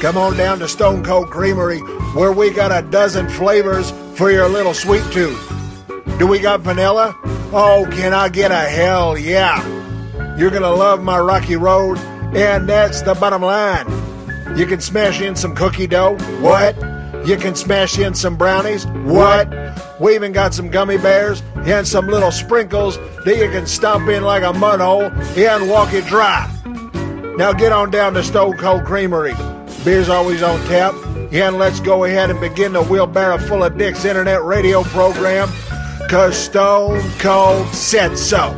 come on down to Stone Cold Creamery, where we got a dozen flavors for your little sweet tooth. Do we got vanilla? Oh, can I get a hell yeah? You're going to love my Rocky Road, and that's the bottom line. You can smash in some cookie dough. What? You can smash in some brownies. What? We even got some gummy bears and some little sprinkles that you can stomp in like a mud hole and walk it dry. Now get on down to Stone Cold Creamery. Beer's always on tap. And let's go ahead and begin the Wheelbarrow Full of Dicks internet radio program, 'cause Stone Cold said so.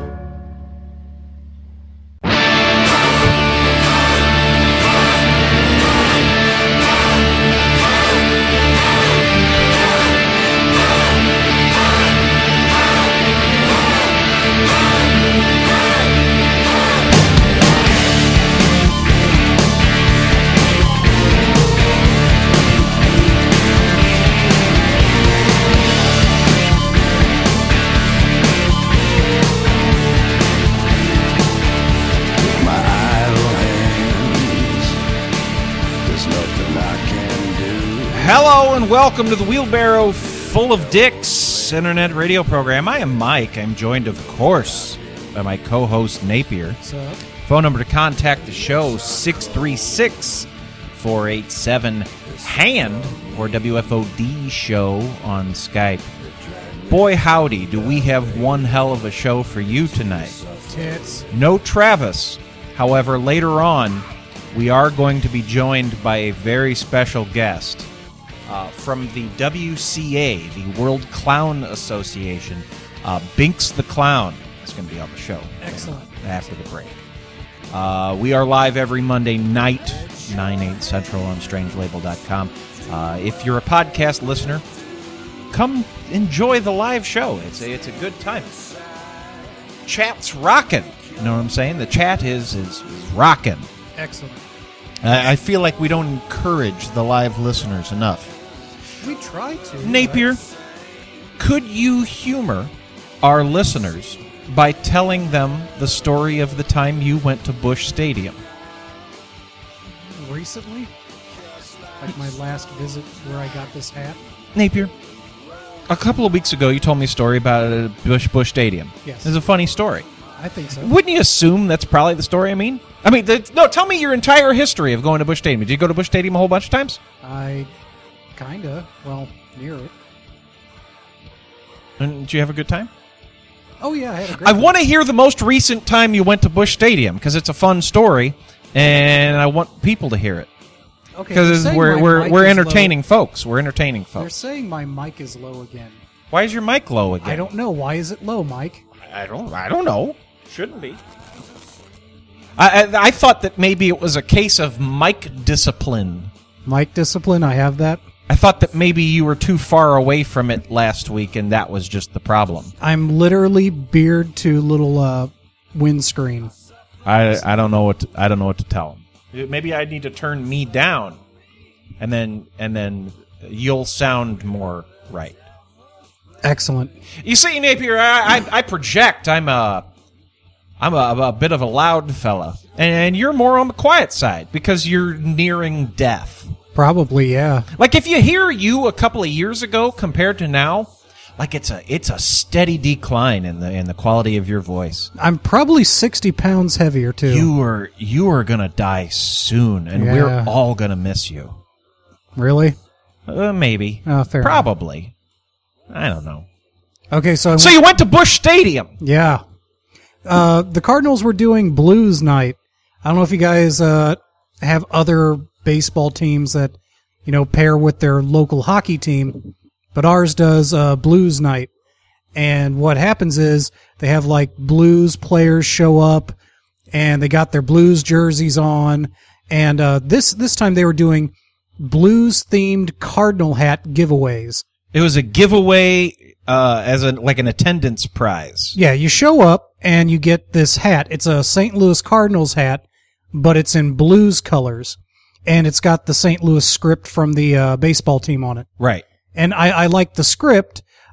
Hello and welcome to the Wheelbarrow Full of Dicks internet radio program. I am Mike. I'm joined, of course, by my co-host Napier. What's up? Phone number to contact the show, 636-487-HAND or WFOD show on Skype. Boy, howdy, do we have one hell of a show for you tonight. Tits. No Travis. However, later on, we are going to be joined by a very special guest. From the WCA, the World Clown Association, Binks the Clown is going to be on the show. Excellent. After the break. We are live every Monday night, 9/8 Central on strangelabel.com. If you're a podcast listener, come enjoy the live show. It's a good time. Chat's rocking. You know what I'm saying? The chat is rocking. Excellent. I feel like we don't encourage the live listeners enough. We try to. Napier, could you humor our listeners by telling them the story of the time you went to Busch Stadium? Recently? Like my last visit where I got this hat? Napier, a couple of weeks ago you told me a story about Busch Stadium. Yes. It's a funny story. I think so. Wouldn't you assume that's probably the story I mean? No, tell me your entire history of going to Busch Stadium. Did you go to Busch Stadium a whole bunch of times? Kinda. Well, near it. And did you have a good time? Oh, yeah, I had a great I time. want to hear the most recent time you went to Busch Stadium, because it's a fun story, and I want people to hear it. Okay, Because we're entertaining folks. We're entertaining They're folks. saying my mic is low again. Why is your mic low again? I don't know. Why is it low, Mike? I don't know. Shouldn't be. I thought that maybe it was a case of mic discipline. Mic discipline, I have that. I thought that maybe you were too far away from it last week, and that was just the problem. I'm literally beard to little windscreen. I don't know what to tell him. Maybe I need to turn me down, and then you'll sound more right. Excellent. You see, Napier, I project. I'm a bit of a loud fella, and you're more on the quiet side because you're nearing death. Probably, yeah. Like if you hear you a couple of years ago compared to now, like it's a steady decline in the quality of your voice. I'm probably 60 pounds heavier, too. You are gonna die soon, and we're all gonna miss you. Really? Maybe. Oh, fair Probably. I don't know. Okay, so you went to Busch Stadium. Yeah. The Cardinals were doing Blues Night. I don't know if you guys have other baseball teams that, pair with their local hockey team, but ours does Blues Night. And what happens is they have like Blues players show up, and they got their Blues jerseys on. And this time they were doing Blues-themed Cardinal hat giveaways. It was a giveaway as an attendance prize. Yeah, you show up and you get this hat. It's a St. Louis Cardinals hat, but it's in Blues colors, and it's got the St. Louis script from the baseball team on it. Right. And I like the script.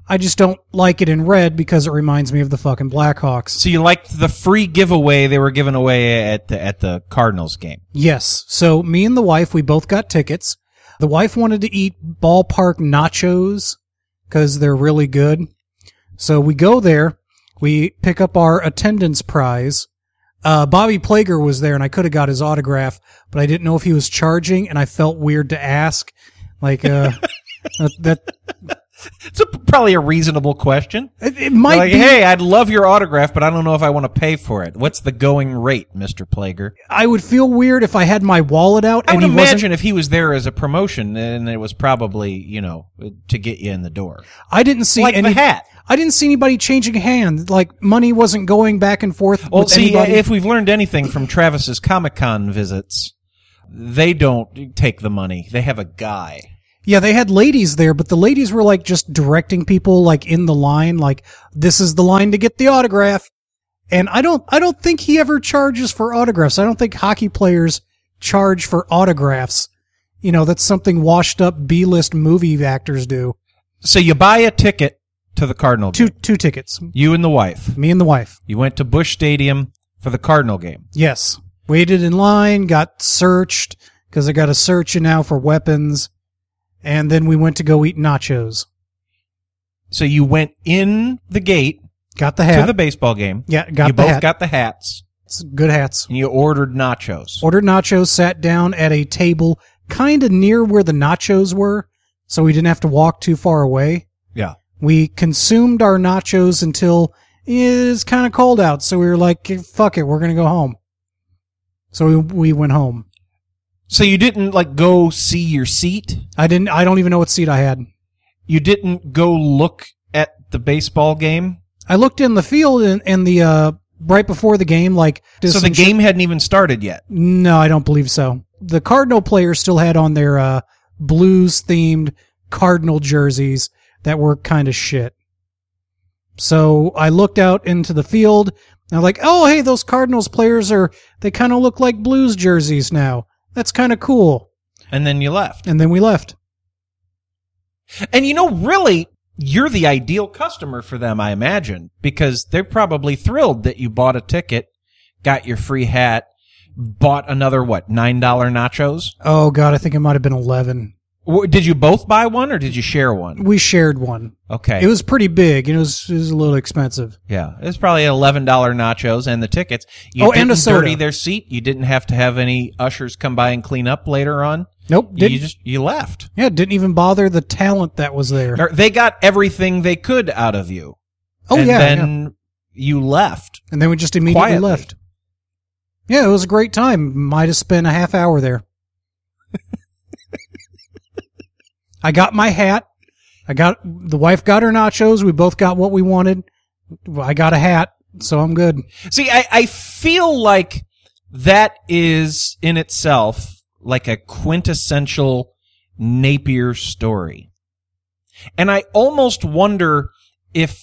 I just don't like it in red because it reminds me of the fucking Blackhawks. So you liked the free giveaway they were giving away at the Cardinals game? Yes. So me and the wife, we both got tickets. The wife wanted to eat ballpark nachos because they're really good. So we go there. We pick up our attendance prize. Bobby Plager was there, and I could have got his autograph, but I didn't know if he was charging, and I felt weird to ask. Like, that It's probably a reasonable question. it might Like, be. hey, I'd love your autograph, but I don't know if I want to pay for it. What's the going rate, Mr. Plager? I would feel weird if I had my wallet out I and would he wasn't. imagine if he was there as a promotion, and it was probably, to get you in the door. I didn't see Like any the hat. I didn't see anybody changing hands. Like, money wasn't going back and forth Well, with see, anybody. if we've learned anything from Travis's Comic-Con visits, they don't take the money. They have a guy. Yeah, they had ladies there, but the ladies were like just directing people like in the line, like this is the line to get the autograph. And I don't think he ever charges for autographs. I don't think hockey players charge for autographs. That's something washed up B-list movie actors do. So you buy a ticket to the Cardinal game. Two tickets. You and the wife. Me and the wife. You went to Busch Stadium for the Cardinal game. Yes. Waited in line, got searched, because I got a search now for weapons. And then we went to go eat nachos. So you went in the gate Got the hat. to the baseball game. Yeah, got You the both hat. got the hats, It's good hats. and you ordered nachos. Ordered nachos, sat down at a table kind of near where the nachos were, so we didn't have to walk too far away. Yeah. We consumed our nachos until it's kind of cold out, so we were like, fuck it, we're going to go home. So we went home. So you didn't go see your seat? I don't even know what seat I had. You didn't go look at the baseball game? I looked in the field and the right before the game, So the game hadn't even started yet? No, I don't believe so. The Cardinal players still had on their blues-themed Cardinal jerseys that were kind of shit. So I looked out into the field, and I'm like, oh, hey, those Cardinals players they kind of look like blues jerseys now. That's kind of cool. And then you left. And then we left. And really, you're the ideal customer for them, I imagine, because they're probably thrilled that you bought a ticket, got your free hat, bought another, $9 nachos? Oh, God, I think it might have been 11. Did you both buy one, or did you share one? We shared one. Okay. It was pretty big, and it was a little expensive. Yeah, it was probably $11 nachos and the tickets. You and a didn't soda. dirty their seat. You didn't have to have any ushers come by and clean up later on. Nope. You left. Yeah, didn't even bother the talent that was there. They got everything they could out of you. Oh, and yeah. then you left. And then we just immediately Quietly. left. Yeah, it was a great time. Might have spent a half hour there. I got my hat. The wife got her nachos. We both got what we wanted. I got a hat, so I'm good. See, I feel like that is in itself like a quintessential Napier story. And I almost wonder if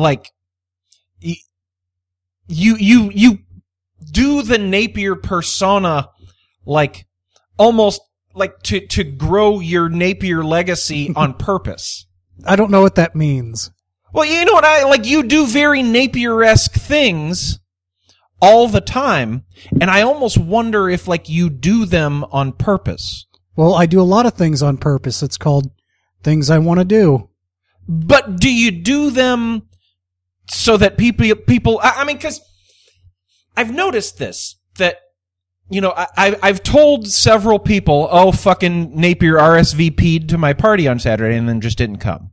you do the Napier persona almost to grow your Napier legacy on purpose. I don't know what that means. Well, you know what you do very Napier-esque things all the time, and I almost wonder if you do them on purpose. Well, I do a lot of things on purpose. It's called things I want to do. But do you do them so that people I mean, because I've noticed this, that I've told several people, oh, fucking Napier RSVP'd to my party on Saturday and then just didn't come.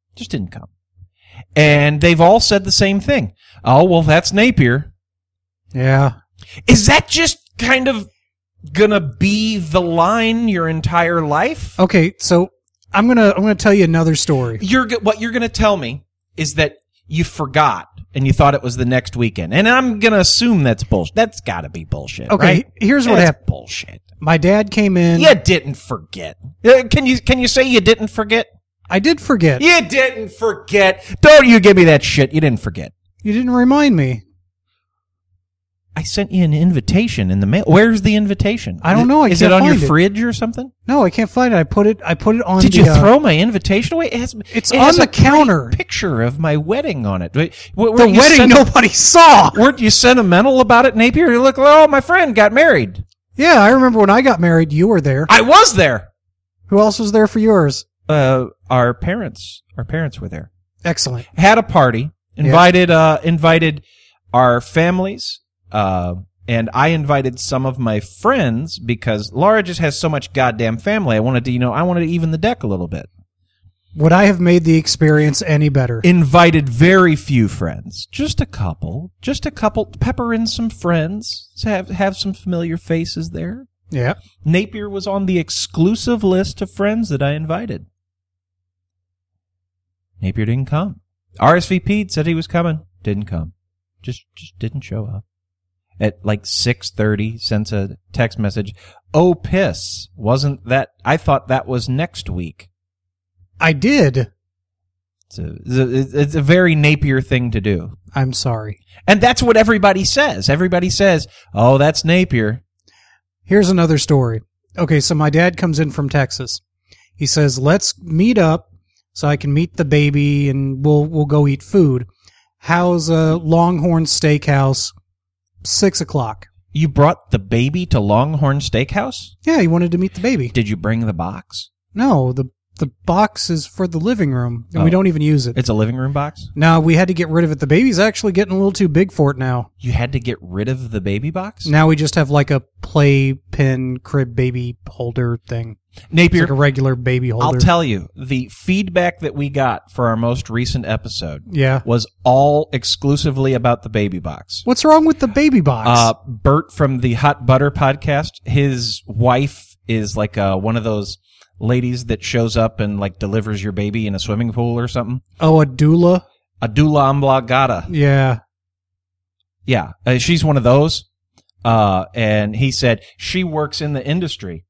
And they've all said the same thing. Oh, well, that's Napier. Yeah. Is that just kind of gonna be the line your entire life? Okay, so I'm gonna tell you another story. What you're gonna tell me is that you forgot and you thought it was the next weekend, and I'm gonna assume that's bullshit. That's gotta be bullshit. Okay, right? here's what That's happened. Bullshit. My dad came in. You didn't forget. Can you say you didn't forget? I did forget. You didn't forget. Don't you give me that shit. You didn't forget. You didn't remind me. I sent you an invitation in the mail. Where's the invitation? I don't know. Is it on your fridge or something? No, I can't find it. I put it on. Did you throw my invitation away? It's it on has the a pretty counter. Picture of my wedding on it. The wedding nobody saw. Weren't you sentimental about it, Napier? You look, oh, my friend got married. Yeah, I remember when I got married. You were there. I was there. Who else was there for yours? Our parents were there. Excellent. Had a party. Invited our families. And I invited some of my friends because Laura just has so much goddamn family. I wanted to even the deck a little bit. Would I have made the experience any better? Invited very few friends. Just a couple. Pepper in some friends. Have some familiar faces there. Yeah. Napier was on the exclusive list of friends that I invited. Napier didn't come. RSVP'd, said he was coming. Didn't come. Just didn't show up. At like 6:30, sends a text message. Oh, piss. Wasn't that... I thought that was next week. I did. It's a very Napier thing to do. I'm sorry. And that's what everybody says. Everybody says, oh, that's Napier. Here's another story. Okay, so my dad comes in from Texas. He says, let's meet up so I can meet the baby and we'll go eat food. How's Longhorn Steakhouse? 6 o'clock. You brought the baby to Longhorn Steakhouse? Yeah, he wanted to meet the baby. Did you bring the box? No, the box is for the living room, and we don't even use it. It's a living room box? No, we had to get rid of it. The baby's actually getting a little too big for it now. You had to get rid of the baby box? Now we just have like a playpen crib baby holder thing. Napier, it's like a regular baby holder. I'll tell you, the feedback that we got for our most recent episode was all exclusively about the baby box. What's wrong with the baby box? Bert from the Hot Butter podcast, his wife is like one of those ladies that shows up and like delivers your baby in a swimming pool or something. Oh, a doula? A doula oblongata. Yeah. Yeah, she's one of those. And he said she works in the industry.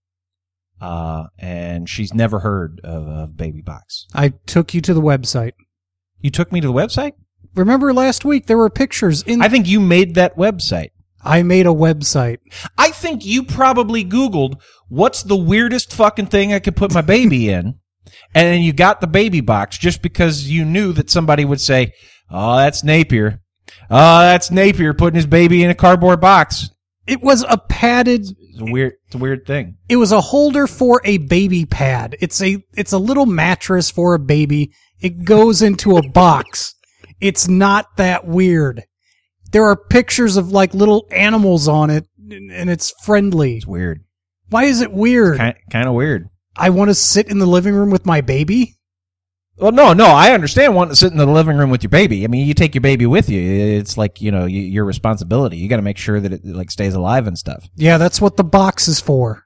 And she's never heard of Baby Box. I took you to the website. You took me to the website? Remember last week there were pictures in... I think you made that website. I made a website. I think you probably Googled, what's the weirdest fucking thing I could put my baby in? And then you got the Baby Box just because you knew that somebody would say, oh, that's Napier. Oh, that's Napier putting his baby in a cardboard box. It was a padded... It's a weird thing. It was a holder for a baby pad. It's a little mattress for a baby. It goes into a box. It's not that weird. There are pictures of like little animals on it, and it's friendly. It's weird. Why is it weird? Kind of weird. I want to sit in the living room with my baby? Well, no, I understand wanting to sit in the living room with your baby. I mean, you take your baby with you. It's like, your responsibility. You got to make sure that it like stays alive and stuff. Yeah, that's what the box is for.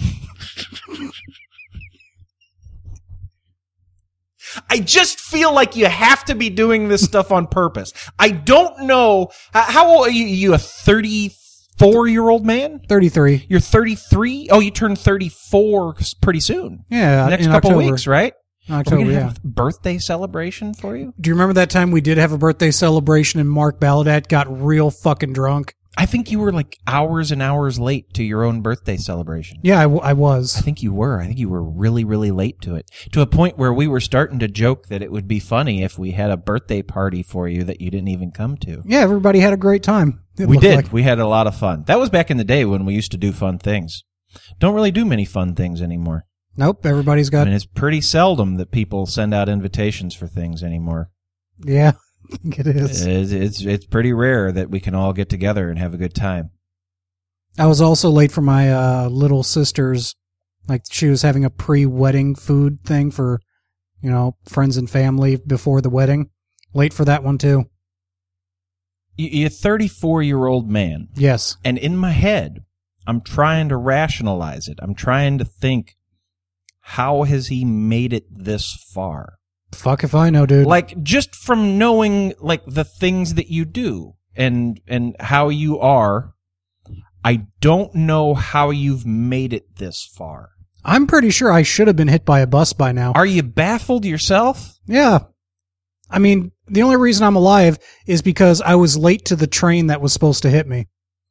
I just feel like you have to be doing this stuff on purpose. I don't know. How old are you? You a 34-year-old man? 33. You're 33? Oh, you turn 34 pretty soon. Yeah, next in couple October. Weeks, right? October, Are we gonna yeah. have a birthday celebration for you? Do you remember that time we did have a birthday celebration and Mark Balladat got real fucking drunk? I think you were like hours and hours late to your own birthday celebration. Yeah, I was. I think you were. I think you were really, really late to it. To a point where we were starting to joke that it would be funny if we had a birthday party for you that you didn't even come to. Yeah, everybody had a great time. We did. Like. We had a lot of fun. That was back in the day when we used to do fun things. Don't really do many fun things anymore. Nope, everybody's got... I mean, it's pretty seldom that people send out invitations for things anymore. Yeah, I think it is. It's pretty rare that we can all get together and have a good time. I was also late for my little sister's, like she was having a pre-wedding food thing for, friends and family before the wedding. Late for that one, too. You're a 34-year-old man. Yes. And in my head, I'm trying to rationalize it. I'm trying to think, how has he made it this far? Fuck if I know, dude. Like, just from knowing, like, the things that you do and how you are, I don't know how you've made it this far. I'm pretty sure I should have been hit by a bus by now. Are you baffled yourself? Yeah. I mean, the only reason I'm alive is because I was late to the train that was supposed to hit me.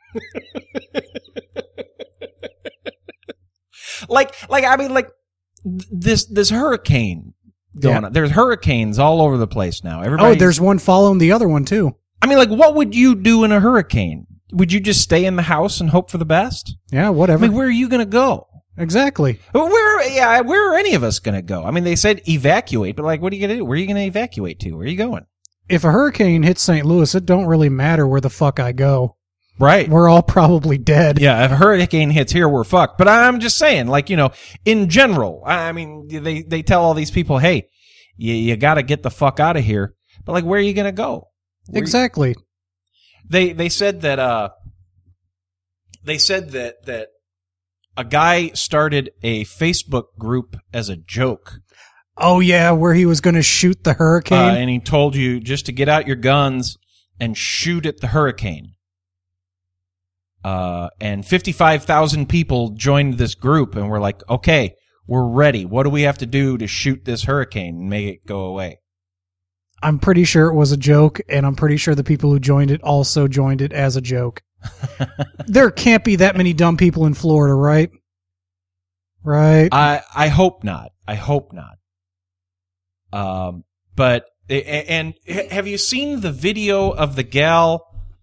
This hurricane going on. There's hurricanes all over the place now. There's one following the other one too. I mean, like, what would you do in a hurricane? Would you just stay in the house and hope for the best? Yeah, whatever. I mean, where are you going to go? Exactly. Where are any of us going to go? I mean, they said evacuate, but like, what are you going to do? Where are you going to evacuate to? Where are you going? If a hurricane hits St. Louis, it don't really matter where the fuck I go. Right. We're all probably dead. Yeah, if a hurricane hits here, we're fucked. But I'm just saying, like, in general, I mean, they tell all these people, hey, you got to get the fuck out of here. But like, where are you going to go? Exactly. They said that a guy started a Facebook group as a joke. Oh yeah, where he was going to shoot the hurricane, and he told you just to get out your guns and shoot at the hurricane. And 55,000 people joined this group, and were like, "Okay, we're ready. What do we have to do to shoot this hurricane and make it go away?" I'm pretty sure it was a joke, and I'm pretty sure the people who joined it also joined it as a joke. There can't be that many dumb people in Florida, right? Right. I hope not. I hope not. But have you seen the video of the gal,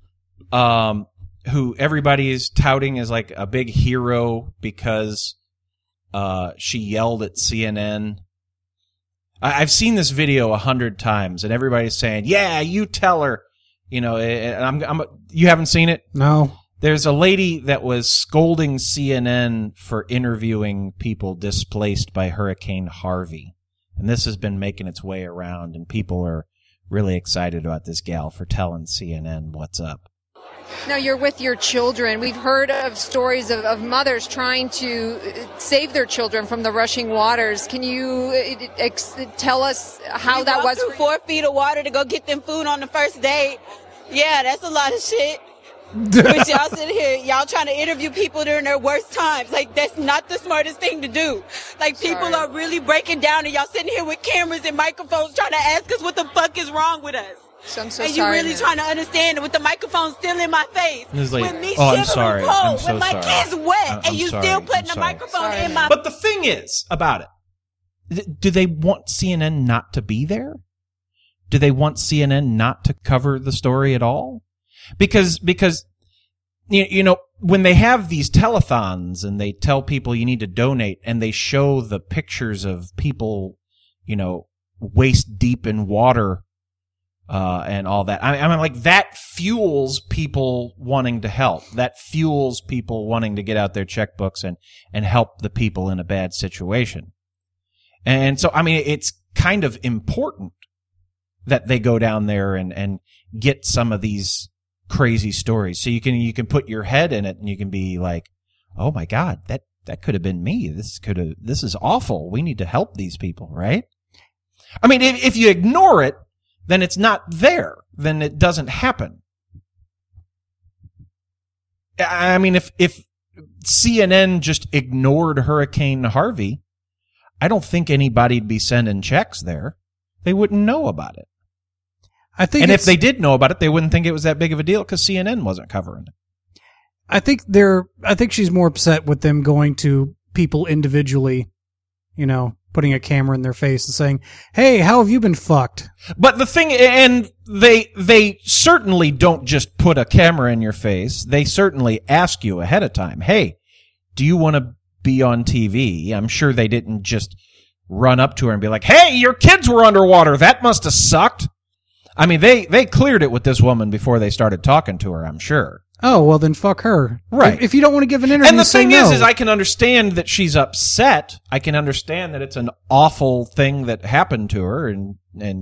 who everybody is touting as like a big hero because, she yelled at CNN? I've seen this video 100 times, and everybody's saying, "Yeah, you tell her." You haven't seen it? No. There's a lady that was scolding CNN for interviewing people displaced by Hurricane Harvey. And this has been making its way around, and people are really excited about this gal for telling CNN what's up. Now, you're with your children. We've heard of stories of mothers trying to save their children from the rushing waters. Can you tell us how that was? Through 4 feet of water to go get them food on the first day. Yeah, that's a lot of shit. But y'all sitting here, y'all trying to interview people during their worst times. Like, that's not the smartest thing to do. Like, people are really breaking down, and y'all sitting here with cameras and microphones trying to ask us what the fuck is wrong with us. So I'm so and sorry. And you really trying to understand it with the microphone still in my face. Like, with me I'm shivering sorry. cold, I'm so with my sorry. kids wet, I'm and you sorry. still putting I'm the microphone in my... But the thing is about it, do they want CNN not to be there? Do they want CNN not to cover the story at all? Because when they have these telethons and they tell people you need to donate, and they show the pictures of people, waist deep in water, and all that. I mean, like, that fuels people wanting to help. That fuels people wanting to get out their checkbooks and help the people in a bad situation. And so, I mean, it's kind of important that they go down there and get some of these crazy stories. So you can put your head in it, and you can be like, "Oh my God, that could have been me. This is awful. We need to help these people," right? I mean, if you ignore it, then it's not there. Then it doesn't happen. I mean, if CNN just ignored Hurricane Harvey, I don't think anybody'd be sending checks there. They wouldn't know about it. And if they did know about it, they wouldn't think it was that big of a deal because CNN wasn't covering it. I think she's more upset with them going to people individually, putting a camera in their face and saying, "Hey, how have you been fucked?" But the thing, and they certainly don't just put a camera in your face. They certainly ask you ahead of time, "Hey, do you want to be on TV?" I'm sure they didn't just run up to her and be like, "Hey, your kids were underwater. That must have sucked." I mean, they cleared it with this woman before they started talking to her, I'm sure. Oh, well, then fuck her. Right. If you don't want to give an interview, and the thing no. is I can understand that she's upset. I can understand that it's an awful thing that happened to her, and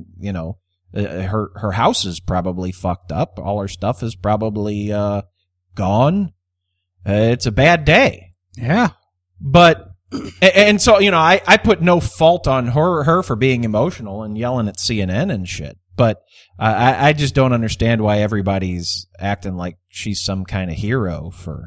her house is probably fucked up. All her stuff is probably gone. It's a bad day. Yeah. But and so, I put no fault on her for being emotional and yelling at CNN and shit. But I just don't understand why everybody's acting like she's some kind of hero for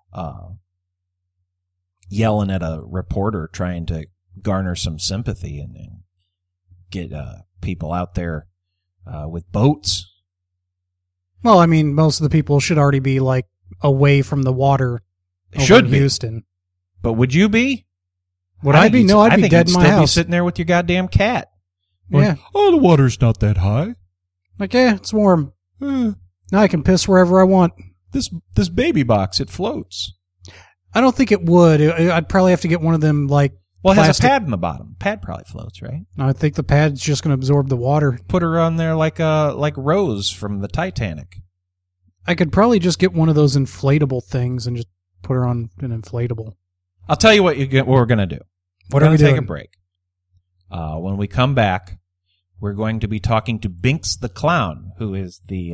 yelling at a reporter trying to garner some sympathy and get people out there with boats. Well, I mean, most of the people should already be, like, away from the water over Should in be. Houston. But would you be? Would I be? No, I'd be dead in my still be house. sitting there with your goddamn cat. Yeah. Oh, the water's not that high. Like, yeah, it's warm. Eh, Now I can piss wherever I want. this baby box, it floats. I don't think it would. I'd probably have to get one of them, like, Well, it has plastic. a pad in the bottom. Pad probably floats, right? No, I think the pad's just going to absorb the water. Put her on there like Rose from the Titanic. I could probably just get one of those inflatable things and just put her on an inflatable. I'll tell you what we're going to do. What We're are we going to take doing? a break. When we come back, we're going to be talking to Binks the Clown, who is the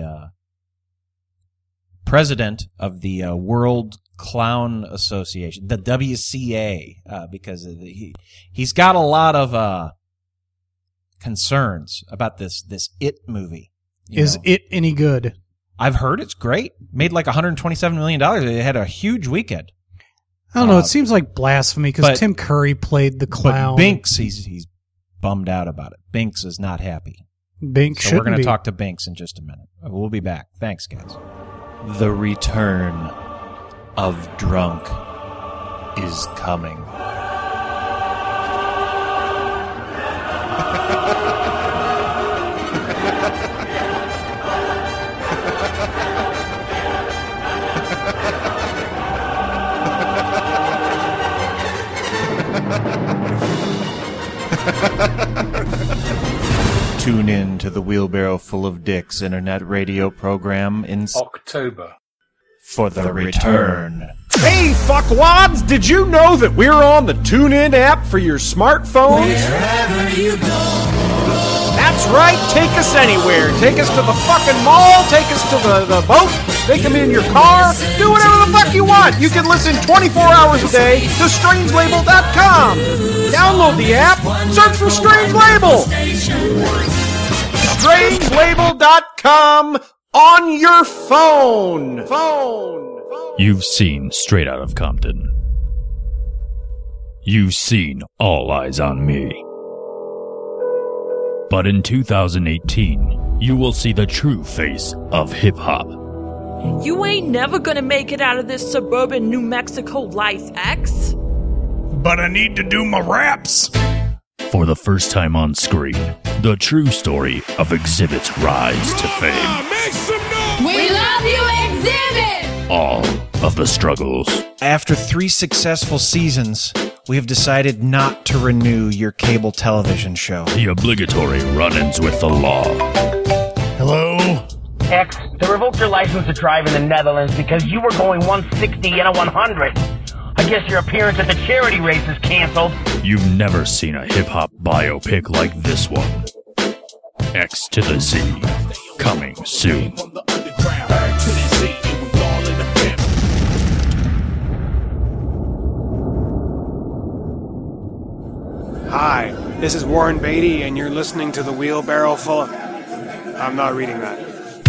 president of the World Clown Association, the WCA, because he's got a lot of concerns about this It movie. Is it any good? I've heard it's great. Made like $127 million. It had a huge weekend. I don't know. It seems like blasphemy but- because Tim Curry played the clown. But Binks, he's bummed out about it. Binks is not happy. Bink So shouldn't we're going be. to talk to Binks in just a minute. We'll be back. Thanks, guys. The return of Drunk is coming. Tune in to the Wheelbarrow Full of Dicks internet radio program in October. for the return. Hey, fuckwads! Did you know that we're on the TuneIn app for your smartphones? Wherever you go. That's right, take us anywhere. Take us to the fucking mall, take us to the boat, take them in your car, do whatever the fuck you want. You can listen 24 hours a day to strangelabel.com. Download the app, search for Strange Label. Strangelabel.com on your phone. You've seen Straight Out of Compton. You've seen All Eyes on Me. But in 2018, you will see the true face of hip-hop. You ain't never gonna make it out of this suburban New Mexico life, X. But I need to do my raps. For the first time on screen, the true story of Exhibit's rise to fame. We love you, Exhibit! All of the struggles. After 3 successful seasons, we have decided not to renew your cable television show. The obligatory run-ins with the law. Hello? X, they revoked your license to drive in the Netherlands because you were going 160 and a 100. I guess your appearance at the charity race is canceled. You've never seen a hip-hop biopic like this one. X to the Z. Coming soon. Hi, this is Warren Beatty, and you're listening to the Wheelbarrow Full of... I'm not reading that.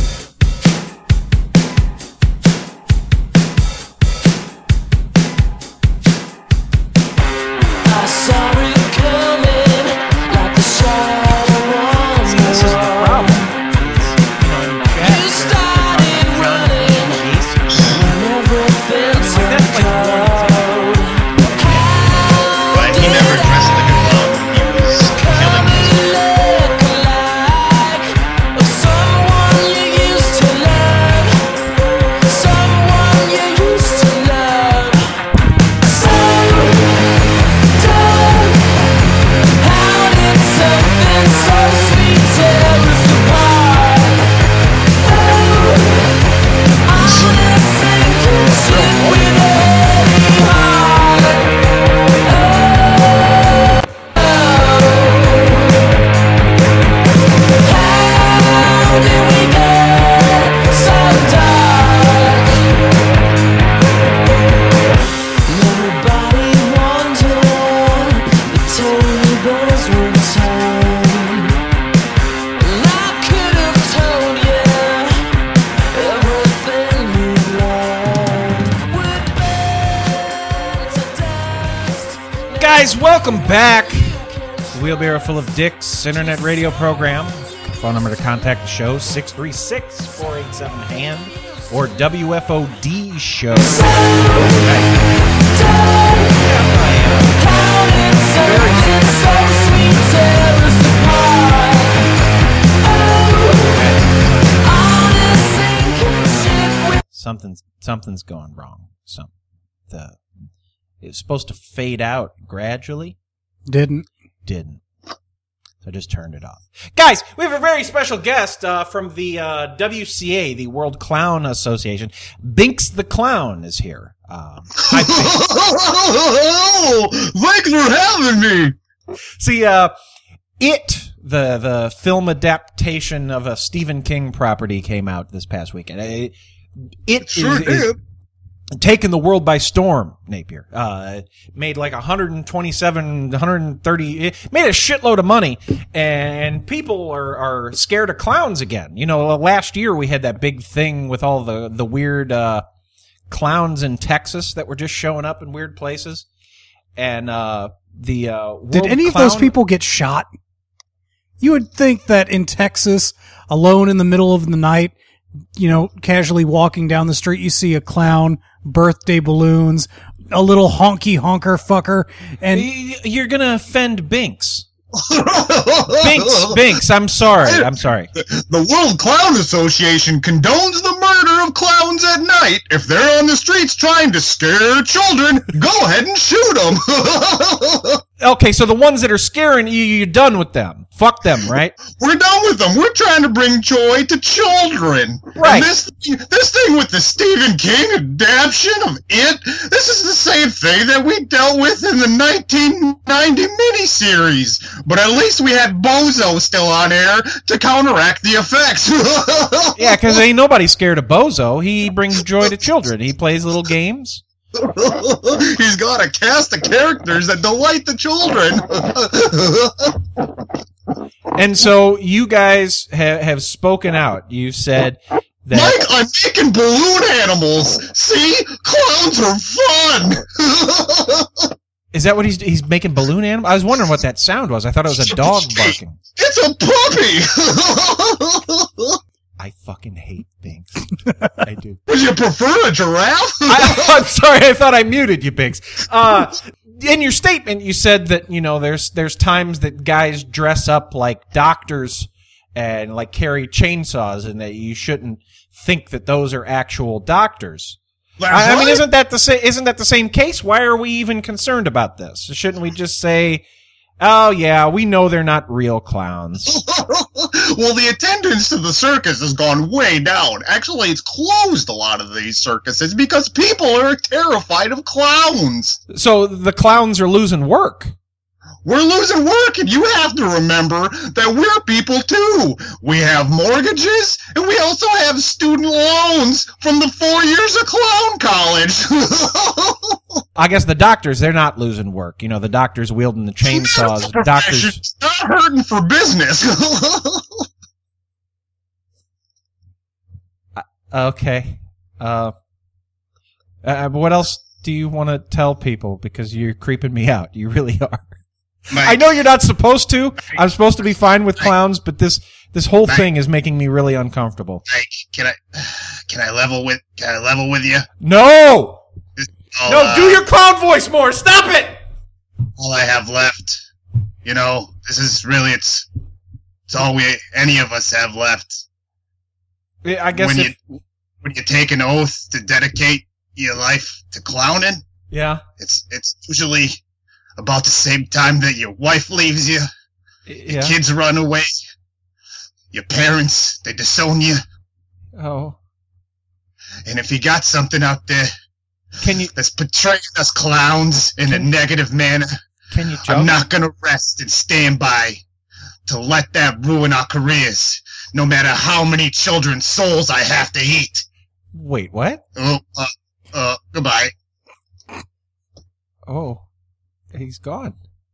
I saw it coming like the shadow on See, this is the problem. You started running when everything turned cold. But he never dressed like a clown. He was killing himself. Look like someone you used to love, someone you used to love. So dark, how did something so sweet tear us apart? Oh, on a sinking ship with a heavy heart. How did we get so dark? Nobody wanted the tables would turn. And I could have told you everything you learned would burn to dust. Guys, welcome back. The Wheelbarrow Full of Dicks internet radio program. Phone number to contact the show, 636-487-HAND. or WFOD show. Something's going wrong. It was supposed to fade out gradually. Didn't. So I just turned it off. Guys, we have a very special guest from the WCA, the World Clown Association. Binks the Clown is here. Hi, Binks. Thanks for having me. See, the film adaptation of a Stephen King property came out this past weekend. It is taking the world by storm, Napier. Made like 130, it made a shitload of money, and people are scared of clowns again. You know, last year we had that big thing with all the weird, clowns in Texas that were just showing up in weird places. And, did any of those people get shot? You would think that in Texas, alone in the middle of the night, you know, casually walking down the street, you see a clown, birthday balloons, a little honky honker fucker, and you're gonna offend Binks. Binks, I'm sorry. The World Clown Association condones the murder of clowns at night. If they're on the streets trying to scare children, go ahead and shoot them. Okay, so the ones that are scaring you, you're done with them. Fuck them, right? We're done with them. We're trying to bring joy to children. Right. And this thing with the Stephen King adaptation of It, this is the same thing that we dealt with in the 1990 miniseries. But at least we had Bozo still on air to counteract the effects. Yeah, because ain't nobody scared of Bozo. He brings joy to children. He plays little games. He's got a cast of characters that delight the children. And so you guys have spoken out. You said that... Mike, I'm making balloon animals. See? Clowns are fun. Is that what he's making balloon animals? I was wondering what that sound was. I thought it was a dog barking. It's a puppy. I fucking hate Binks. I do. Would you prefer a giraffe? I'm sorry, I thought I muted you, Binks. In your statement, you said that, you know, there's times that guys dress up like doctors and like carry chainsaws, and that you shouldn't think that those are actual doctors. I mean, isn't that the same case? Why are we even concerned about this? Shouldn't we just say, oh yeah, we know they're not real clowns? Well, the attendance to the circus has gone way down. Actually, it's closed a lot of these circuses because people are terrified of clowns. So the clowns are losing work. We're losing work, and you have to remember that we're people too. We have mortgages, and we also have student loans from the 4 years of clown college. I guess the doctors, they're not losing work. You know, the doctors wielding the chainsaws. Doctors not hurting for business. Okay. What else do you want to tell people? Because you're creeping me out. You really are. Mike, I know you're not supposed to. I'm supposed to be fine with clowns, but this whole thing is making me really uncomfortable. Mike, can I level with you? No! No, do your clown voice more! Stop it! All I have left, you know, this is really, it's all any of us have left. I guess when you take an oath to dedicate your life to clowning, yeah, it's usually about the same time that your wife leaves you, your kids run away, your parents, they disown you. Oh. And if you got something out there that's portraying us clowns in a negative manner, I'm not going to rest and stand by to let that ruin our careers, no matter how many children's souls I have to eat. Wait, what? Goodbye. Oh. He's gone.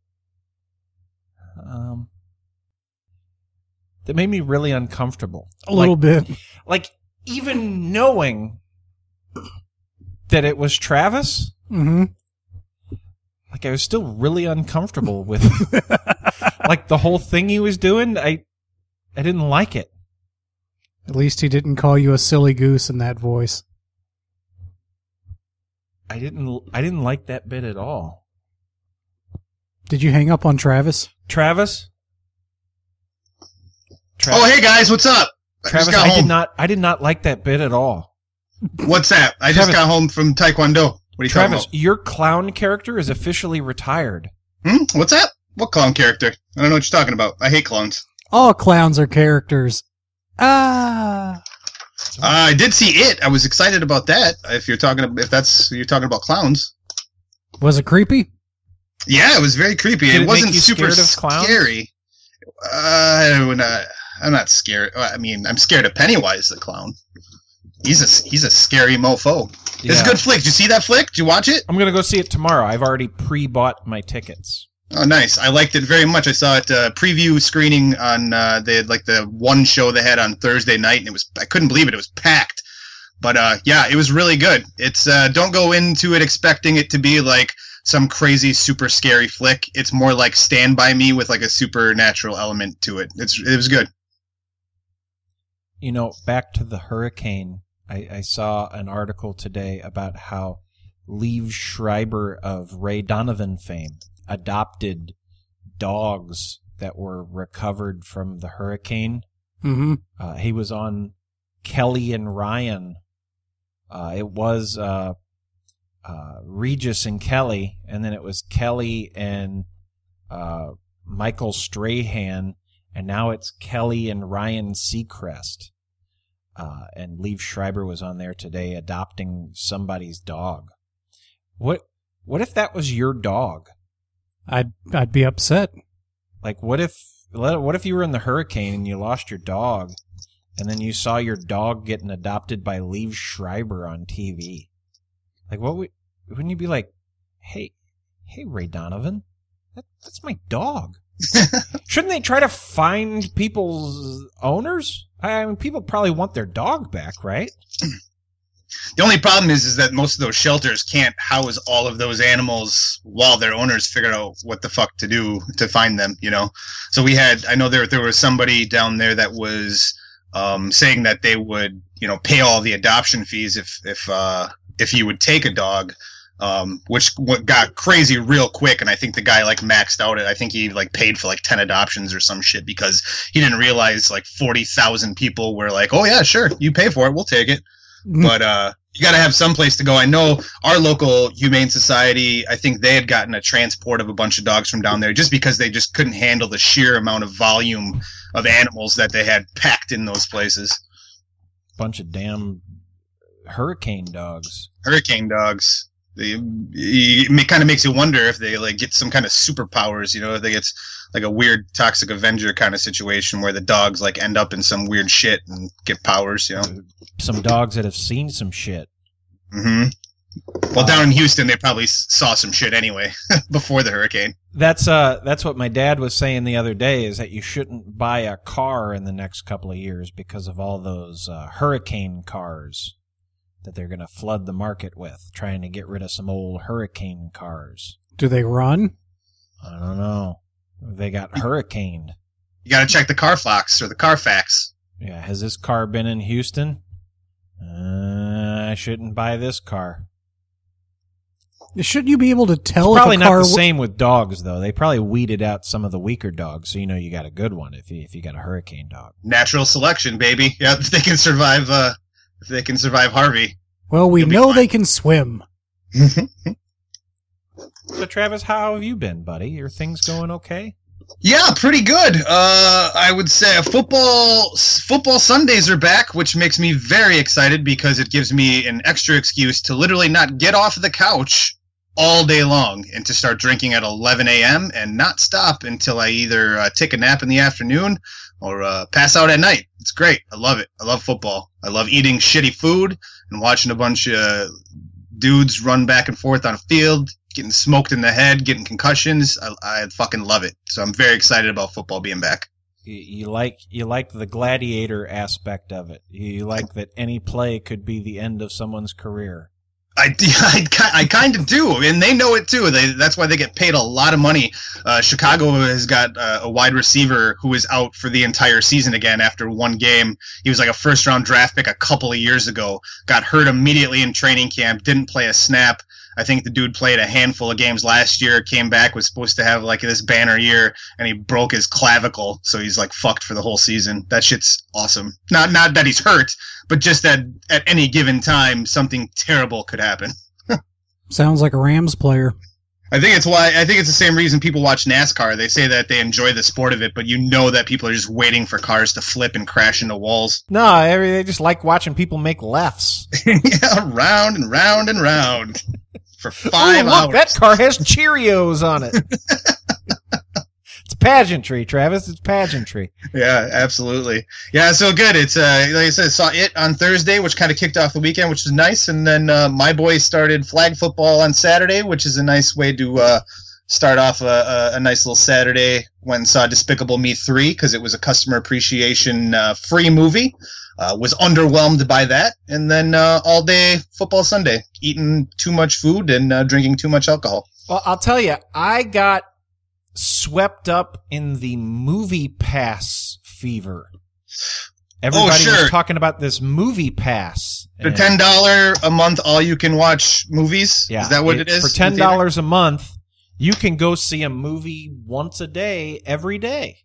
That made me really uncomfortable. A little bit. Like, even knowing that it was Travis, like, I was still really uncomfortable with like the whole thing he was doing. I didn't like it. At least he didn't call you a silly goose in that voice. I didn't like that bit at all. Did you hang up on Travis? Travis? Oh, hey guys, what's up? Travis, I did not like that bit at all. What's that? I just got home from Taekwondo. What are you talking Travis, about? your clown character is officially retired. What's that? What clown character? I don't know what you're talking about. I hate clowns. All clowns are characters. I did see it. I was excited about that. If you're talking about clowns. Was it creepy? Yeah, it was very creepy. Did it wasn't make you super scared of clowns? scary. I'm not scared. I mean, I'm scared of Pennywise the clown. He's a scary mofo. Yeah. It's a good flick. Did you see that flick? Did you watch it? I'm gonna go see it tomorrow. I've already pre-bought my tickets. Oh, nice. I liked it very much. I saw it preview screening on the one show they had on Thursday night, and I couldn't believe it. It was packed. But yeah, it was really good. It's don't go into it expecting it to be like some crazy super scary flick. It's more like Stand By Me with like a supernatural element to it. It was good. You know, back to the hurricane. I saw an article today about how Liev Schreiber of Ray Donovan fame adopted dogs that were recovered from the hurricane. Mm-hmm. He was on Kelly and Ryan. It was Regis and Kelly, and then it was Kelly and Michael Strahan, and now it's Kelly and Ryan Seacrest. And Liev Schreiber was on there today adopting somebody's dog. What if that was your dog? I'd be upset. Like, what if you were in the hurricane and you lost your dog, and then you saw your dog getting adopted by Liev Schreiber on TV? Like, wouldn't you be like, hey, Ray Donovan, that's my dog. Shouldn't they try to find people's owners? I mean, people probably want their dog back, right? The only problem is that most of those shelters can't house all of those animals while their owners figure out what the fuck to do to find them, you know? So I know there was somebody down there that was saying that they would, you know, pay all the adoption fees if you would take a dog, which got crazy real quick. And I think the guy like maxed out it. I think he like paid for like 10 adoptions or some shit because he didn't realize like 40,000 people were like, oh yeah, sure. You pay for it. We'll take it. But you got to have some place to go. I know our local Humane Society, I think they had gotten a transport of a bunch of dogs from down there just because they just couldn't handle the sheer amount of volume of animals that they had packed in those places. Bunch of damn hurricane dogs. Hurricane dogs. It kind of makes you wonder if they like get some kind of superpowers, you know, if they get like a weird Toxic Avenger kind of situation where the dogs like end up in some weird shit and get powers, you know. Some dogs that have seen some shit. Mm-hmm. Well, down in Houston, they probably saw some shit anyway before the hurricane. That's what my dad was saying the other day, is that you shouldn't buy a car in the next couple of years because of all those hurricane cars that they're going to flood the market with, trying to get rid of some old hurricane cars. Do they run? I don't know. They got hurricaned. You got to check the Carfax or the Carfax. Yeah, has this car been in Houston? I shouldn't buy this car. Shouldn't you be able to tell? It's probably if a car not the same with dogs, though. They probably weeded out some of the weaker dogs, so you know you got a good one if you got a hurricane dog. Natural selection, baby. Yeah, if they can survive. If they can survive Harvey. Well, we know they can swim. So, Travis, how have you been, buddy? Are things going okay? Yeah, pretty good. I would say football Sundays are back, which makes me very excited because it gives me an extra excuse to literally not get off the couch all day long and to start drinking at 11 a.m. and not stop until I either take a nap in the afternoon or pass out at night. It's great. I love it. I love football. I love eating shitty food and watching a bunch of dudes run back and forth on a field, getting smoked in the head, getting concussions. I fucking love it. So I'm very excited about football being back. You like the gladiator aspect of it. You like that any play could be the end of someone's career. I kind of do, and they know it too. That's why they get paid a lot of money. Chicago has got a wide receiver who is out for the entire season again after one game. He was like a first-round draft pick a couple of years ago. Got hurt immediately in training camp. Didn't play a snap. I think the dude played a handful of games last year. Came back, was supposed to have like this banner year, and he broke his clavicle, so he's like fucked for the whole season. That shit's awesome. Not that he's hurt, but just that at any given time something terrible could happen. Sounds like a Rams player. I think it's the same reason people watch NASCAR. They say that they enjoy the sport of it, but you know that people are just waiting for cars to flip and crash into walls. No, they just like watching people make lefts. Yeah, round and round and round for 5 hours. Look, that car has Cheerios on it. It's pageantry, Travis. It's pageantry. Yeah, absolutely. Yeah, so good. It's like I said, I saw it on Thursday, which kind of kicked off the weekend, which was nice. And then my boys started flag football on Saturday, which is a nice way to start off a nice little Saturday. Went and saw Despicable Me 3 because it was a customer appreciation free movie. Was underwhelmed by that. And then all day football Sunday, eating too much food and drinking too much alcohol. Well, I'll tell you, I got swept up in the Movie Pass fever. Everybody was talking about this Movie Pass. The $10 a month all-you-can-watch movies? Yeah. Is that what it is? For $10 a month, you can go see a movie once a day, every day.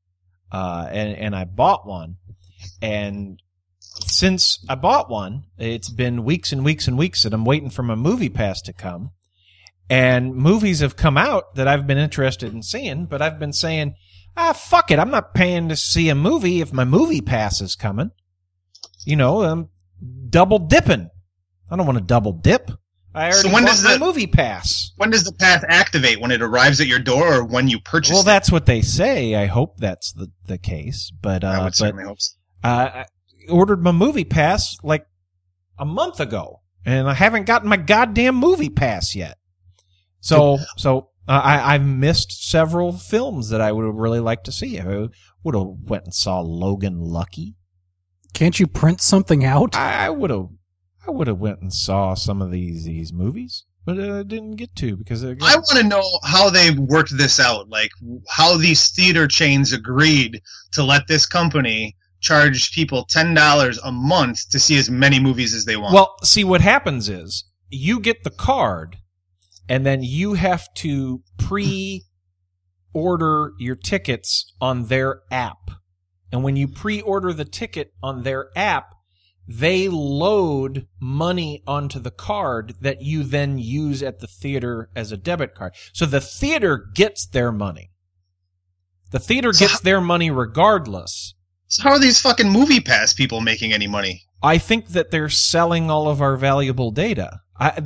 And I bought one. And since I bought one, it's been weeks and weeks and weeks that I'm waiting for my Movie Pass to come. And movies have come out that I've been interested in seeing, but I've been saying, fuck it. I'm not paying to see a movie if my Movie Pass is coming. You know, I'm double dipping. I don't want to double dip. I already bought my Movie Pass. When does the pass activate? When it arrives at your door or when you purchase it? Well, that's what they say. I hope that's the case. But I would certainly hope so. I ordered my Movie Pass like a month ago, and I haven't gotten my goddamn Movie Pass yet. So I've missed several films that I would have really liked to see. I would have went and saw Logan Lucky. Can't you print something out? I would have went and saw some of these movies, but I didn't get to because I want to know how they worked this out, like how these theater chains agreed to let this company charge people $10 a month to see as many movies as they want. Well, see, what happens is you get the card, and then you have to pre-order your tickets on their app. And when you pre-order the ticket on their app, they load money onto the card that you then use at the theater as a debit card. So the theater gets their money. The theater gets their money regardless. So how are these fucking Movie Pass people making any money? I think that they're selling all of our valuable data.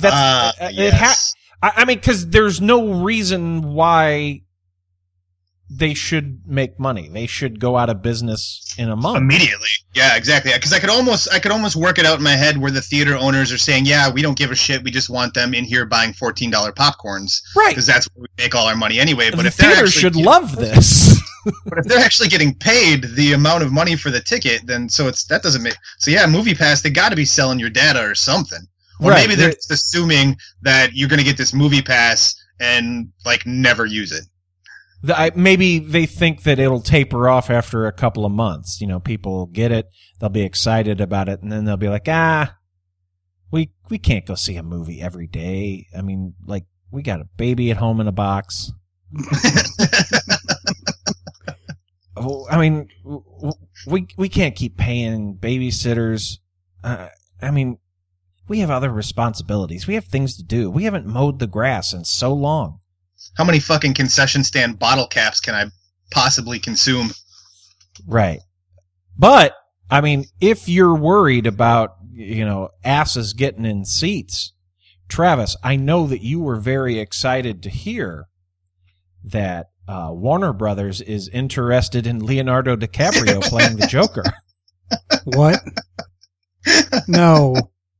Yes. I mean, because there's no reason why they should make money. They should go out of business in a month. Immediately. Yeah, exactly. Because I could almost work it out in my head where the theater owners are saying, yeah, we don't give a shit. We just want them in here buying $14 popcorns. Right. Because that's where we make all our money anyway. But if theater should love this. But if they're actually getting paid the amount of money for the ticket, then that doesn't make... So yeah, Movie Pass, they got to be selling your data or something. Or right. Maybe they're just assuming that you're going to get this Movie Pass and like never use it. Maybe they think that it'll taper off after a couple of months. You know, people get it, they'll be excited about it, and then they'll be like, we can't go see a movie every day. I mean, like, we got a baby at home in a box. I mean, we can't keep paying babysitters. I mean, we have other responsibilities. We have things to do. We haven't mowed the grass in so long. How many fucking concession stand bottle caps can I possibly consume? Right. But, I mean, if you're worried about, you know, asses getting in seats, Travis, I know that you were very excited to hear that Warner Brothers is interested in Leonardo DiCaprio playing the Joker. What? No.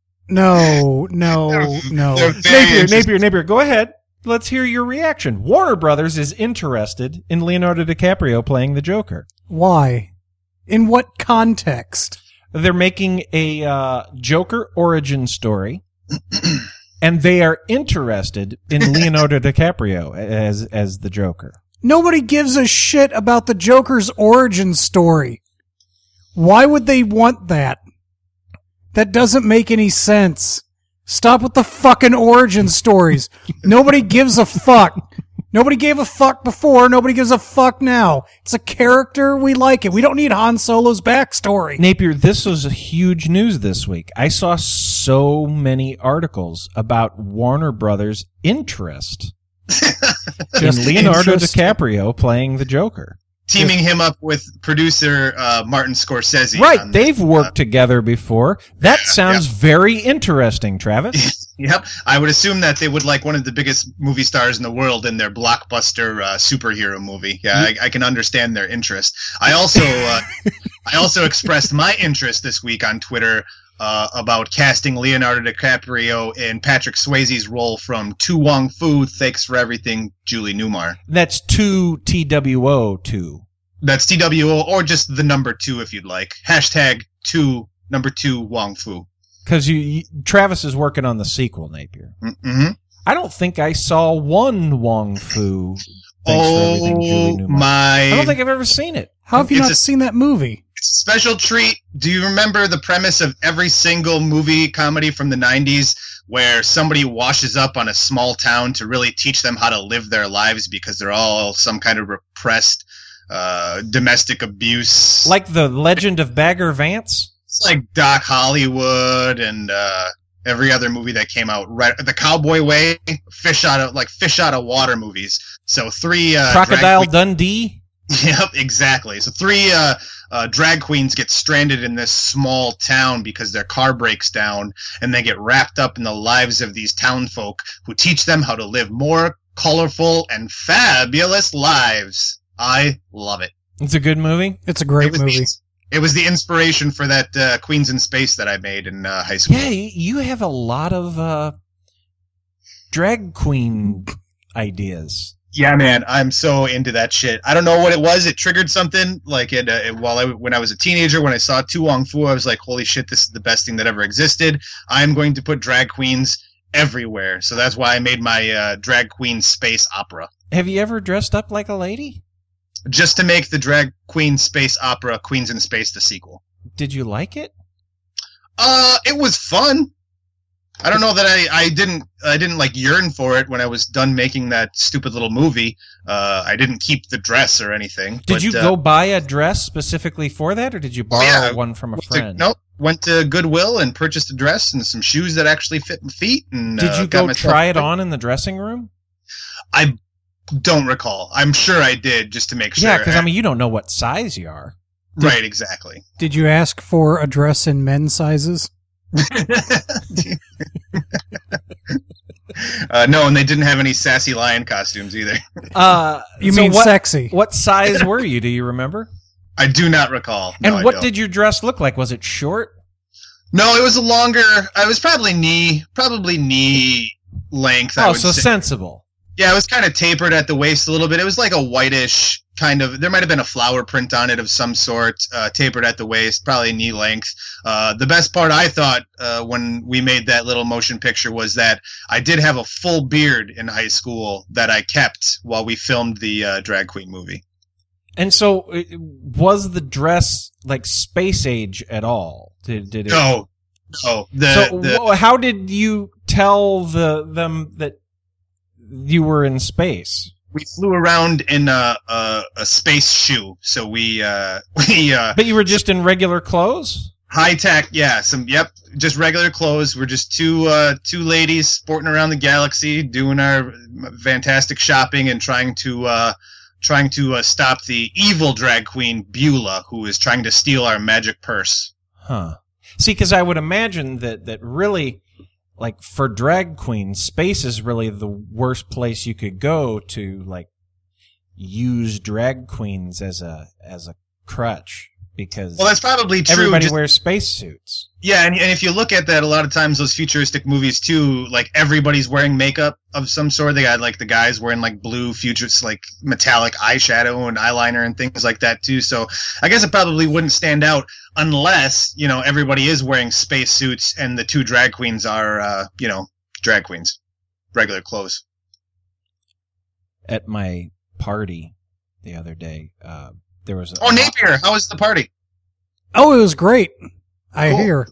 Napier, go ahead. Let's hear your reaction. Warner Brothers is interested in Leonardo DiCaprio playing the Joker. Why? In what context? They're making a Joker origin story And they are interested in Leonardo DiCaprio as the Joker. Nobody gives a shit about the Joker's origin story. Why would they want that? That doesn't make any sense. Stop with the fucking origin stories. Nobody gives a fuck. Nobody gave a fuck before. Nobody gives a fuck now. It's a character. We like it. We don't need Han Solo's backstory. Napier, this was huge news this week. I saw so many articles about Warner Brothers' interest in Leonardo DiCaprio playing the Joker. Teaming him up with producer Martin Scorsese. Right, they've worked together before. That sounds very interesting, Travis. Yep, I would assume that they would like one of the biggest movie stars in the world in their blockbuster superhero movie. Yeah, I can understand their interest. I also expressed my interest this week on Twitter about casting Leonardo DiCaprio in Patrick Swayze's role from To Wong Fu, Thanks for Everything, Julie Newmar. That's 2 TWO2. That's TWO, or just the number 2 if you'd like. Hashtag 2 number 2 Wong Fu. Because Travis is working on the sequel, Napier. Mm-hmm. I don't think I saw one Wong Fu. Thanks for Everything, Julie Newmar. I don't think I've ever seen it. How have you not seen that movie? Special treat. Do you remember the premise of every single movie comedy from the 90s where somebody washes up on a small town to really teach them how to live their lives because they're all some kind of repressed domestic abuse? Like the Legend of Bagger Vance? It's like Doc Hollywood and every other movie that came out. Right, The Cowboy Way, fish out of water movies. So 3 Crocodile Dundee? Yep, exactly. So 3 drag queens get stranded in this small town because their car breaks down, and they get wrapped up in the lives of these townfolk who teach them how to live more colorful and fabulous lives. I love it. It's a good movie? It's a great movie. It was the inspiration for that Queens in Space that I made in high school. Yeah, you have a lot of drag queen ideas. Yeah, man, I'm so into that shit. I don't know what it was. It triggered something. Like when I was a teenager, when I saw To Wong Fu, I was like, "Holy shit, this is the best thing that ever existed." I'm going to put drag queens everywhere. So that's why I made my drag queen space opera. Have you ever dressed up like a lady? Just to make the drag queen space opera Queens in Space the sequel. Did you like it? It was fun. I don't know that I didn't like yearn for it when I was done making that stupid little movie. I didn't keep the dress or anything. Did you go buy a dress specifically for that, or did you borrow one from a friend? Nope. Went to Goodwill and purchased a dress and some shoes that actually fit my feet. And did you go try it on in the dressing room? I don't recall. I'm sure I did, just to make sure. Yeah, because you don't know what size you are. Right, exactly. Did you ask for a dress in men's sizes? No, and they didn't have any sassy lion costumes either. You mean sexy? What size were you? Do you remember? I do not recall. And what did your dress look like? Was it short? No, it was a longer. I was probably knee length. Oh, so sensible. Yeah, it was kind of tapered at the waist a little bit. It was like a whitish kind of. There might have been a flower print on it of some sort, tapered at the waist, probably knee length. The best part I thought when we made that little motion picture was that I did have a full beard in high school that I kept while we filmed the drag queen movie. And so, was the dress like space age at all? Did it? No. How did you tell them that you were in space? We flew around in a space shoe, so we. But you were just in regular clothes? High tech, yeah. Just regular clothes. We're just two ladies sporting around the galaxy, doing our fantastic shopping and trying to stop the evil drag queen Beulah, who is trying to steal our magic purse. Huh. See, because I would imagine that really, like, for drag queens, space is really the worst place you could go to, like, use drag queens as a crutch. because that's probably true. Everybody wears spacesuits. Yeah, and if you look at that, a lot of times those futuristic movies too, like everybody's wearing makeup of some sort. They got like the guys wearing like blue futurist, like metallic eyeshadow and eyeliner and things like that too. So I guess it probably wouldn't stand out unless, everybody is wearing spacesuits and the two drag queens are, drag queens, regular clothes. At my party the other day, there was Napier, how was the party? Oh, it was great. I hear.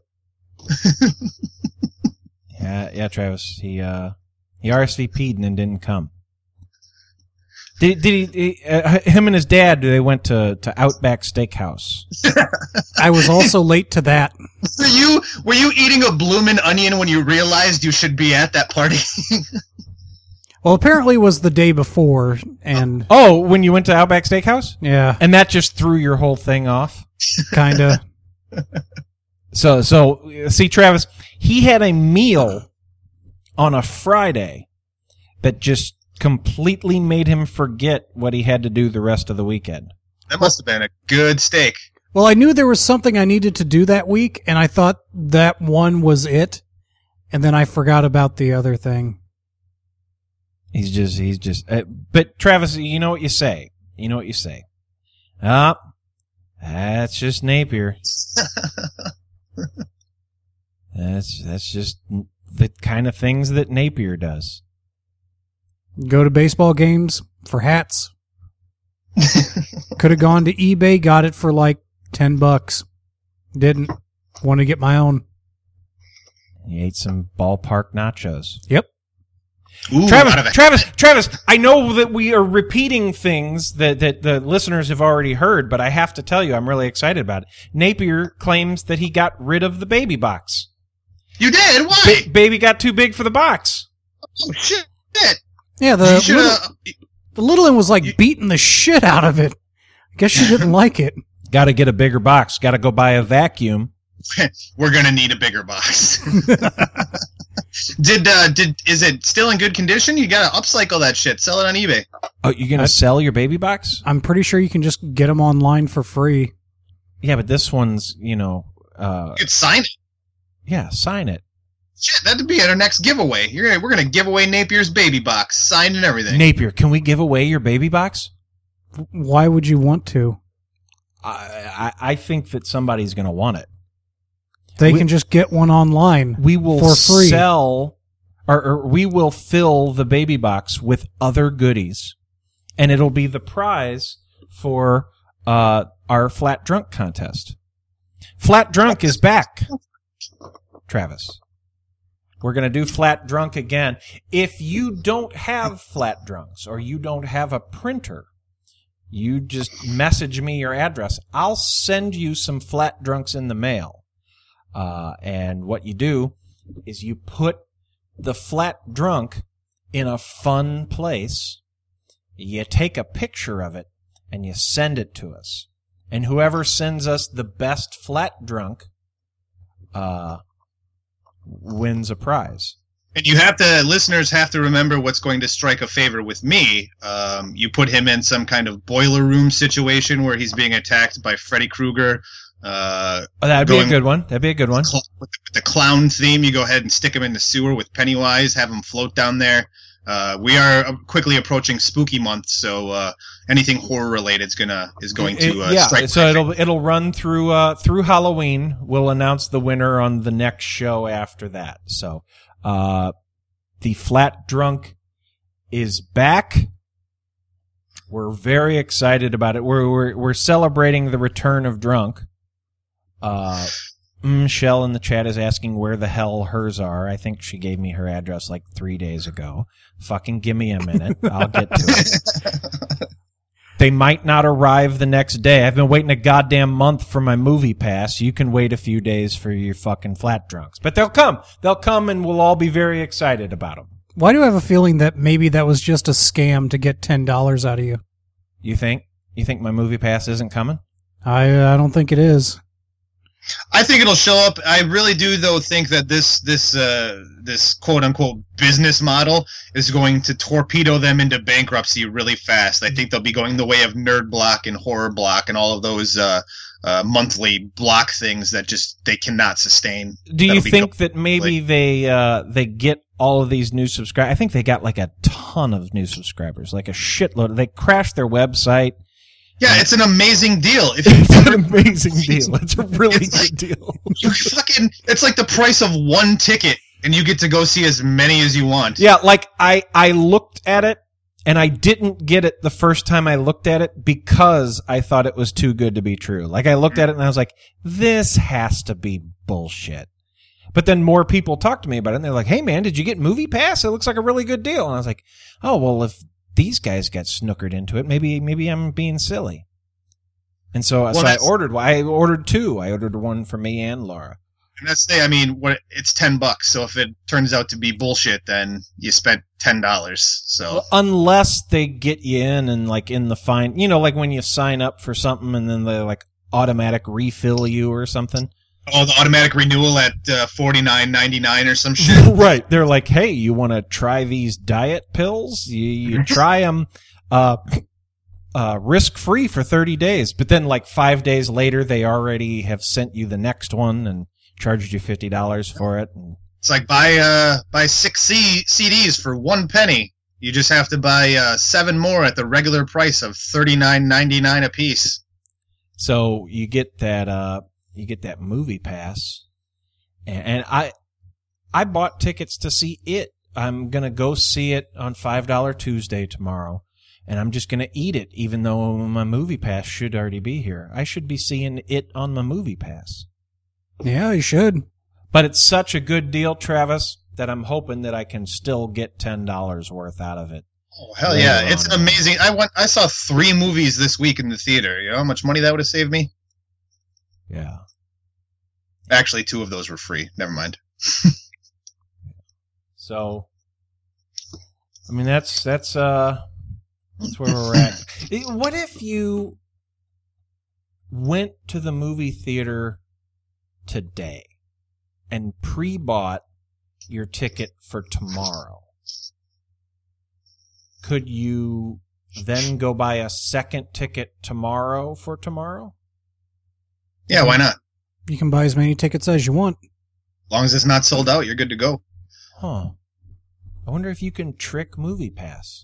Yeah, Travis. He RSVP'd and then didn't come. Did he? Him and his dad, they went to Outback Steakhouse. I was also late to that. Were you eating a bloomin' onion when you realized you should be at that party? Well, apparently it was the day before, and when you went to Outback Steakhouse, yeah, and that just threw your whole thing off, kinda. So see, Travis, he had a meal on a Friday that just completely made him forget what he had to do the rest of the weekend. That must have been a good steak. Well, I knew there was something I needed to do that week, and I thought that one was it, and then I forgot about the other thing. He's just. But Travis, you know what you say. That's just Napier. That's just the kind of things that Napier does. Go to baseball games for hats. Could have gone to eBay, got it for like $10. Didn't. Want to get my own. He ate some ballpark nachos. Yep. Ooh, Travis, I know that we are repeating things that the listeners have already heard, but I have to tell you, I'm really excited about it. Napier claims that he got rid of the baby box. You did? Why? Baby got too big for the box. Oh, shit. Yeah, the little one was like beating the shit out of it. I guess she didn't like it. Got to get a bigger box. Got to go buy a vacuum. We're going to need a bigger box. Is it still in good condition? You got to upcycle that shit. Sell it on eBay. Oh, you're going to sell your baby box? I'm pretty sure you can just get them online for free. Yeah, but this one's, you could sign it. Yeah, sign it. Shit, that'd be at our next giveaway. We're going to give away Napier's baby box, signed and everything. Napier, can we give away your baby box? Why would you want to? I think that somebody's going to want it. They can just get one online. We will for free. Sell, or we will fill the baby box with other goodies, and it'll be the prize for our Flat Drunk contest. Flat Drunk is back, Travis. We're going to do Flat Drunk again. If you don't have Flat Drunks or you don't have a printer, you just message me your address. I'll send you some Flat Drunks in the mail. And what you do is you put the Flat Drunk in a fun place. You take a picture of it and you send it to us. And whoever sends us the best Flat Drunk wins a prize. And listeners have to remember what's going to strike a favor with me. You put him in some kind of boiler room situation where he's being attacked by Freddy Krueger. That'd be a good one. With the clown theme, you go ahead and stick him in the sewer with Pennywise, have him float down there. We are quickly approaching spooky month, so anything horror related is going to strike. So it'll run through Halloween. We'll announce the winner on the next show after that. So the Flat Drunk is back. We're very excited about it. We're celebrating the return of Drunk. Michelle in the chat is asking where the hell hers are. I think she gave me her address like 3 days ago. Fucking give me a minute. I'll get to it. They might not arrive the next day. I've been waiting a goddamn month for my movie pass. You can wait a few days for your fucking Flat Drunks. But they'll come. They'll come and we'll all be very excited about them. Why do I have a feeling that maybe that was just a scam to get $10 out of you? You think? You think my movie pass isn't coming? I don't think it is. I think it'll show up. I really do, though, think that this quote unquote business model is going to torpedo them into bankruptcy really fast. I think they'll be going the way of Nerd Block and Horror Block and all of those monthly block things that just they cannot sustain. Do you think that maybe they get all of these new subscribers? I think they got like a ton of new subscribers, like a shitload. They crashed their website. Yeah, it's an amazing deal. It's an amazing deal. It's a really good deal. It's like the price of one ticket, and you get to go see as many as you want. Yeah, like I looked at it, and I didn't get it the first time I looked at it because I thought it was too good to be true. Like I looked at it and I was like, this has to be bullshit. But then more people talked to me about it, and they're like, hey man, did you get Movie Pass? It looks like a really good deal. And I was like, oh, well, if these guys got snookered into it, maybe I'm being silly. And so I ordered one. I ordered two. I ordered one for me and Laura. And that's the thing. I mean, it's $10. So if it turns out to be bullshit, then you spent $10. So well, unless they get you in and like in the fine, like when you sign up for something and then they like automatic refill you or something. Oh, the automatic renewal at $49.99 or some shit. Right. They're like, hey, you want to try these diet pills? You try them risk-free for 30 days. But then like 5 days later, they already have sent you the next one and charged you $50 for it. And it's like buy 6 CDs for 1 penny. You just have to buy 7 more at the regular price of $39.99 a piece. So you get that Movie Pass, and I bought tickets to see it. I'm gonna go see it on $5 Tuesday tomorrow, and I'm just gonna eat it, even though my Movie Pass should already be here. I should be seeing it on my Movie Pass. Yeah, you should. But it's such a good deal, Travis, that I'm hoping that I can still get $10 worth out of it. Oh hell yeah! It's amazing. I saw 3 movies this week in the theater. You know how much money that would have saved me? Yeah. Actually, 2 of those were free. Never mind. So, I mean, that's where we're at. What if you went to the movie theater today and pre-bought your ticket for tomorrow? Could you then go buy a second ticket tomorrow for tomorrow? Yeah, why not? You can buy as many tickets as you want. As long as it's not sold out, you're good to go. Huh. I wonder if you can trick Movie Pass.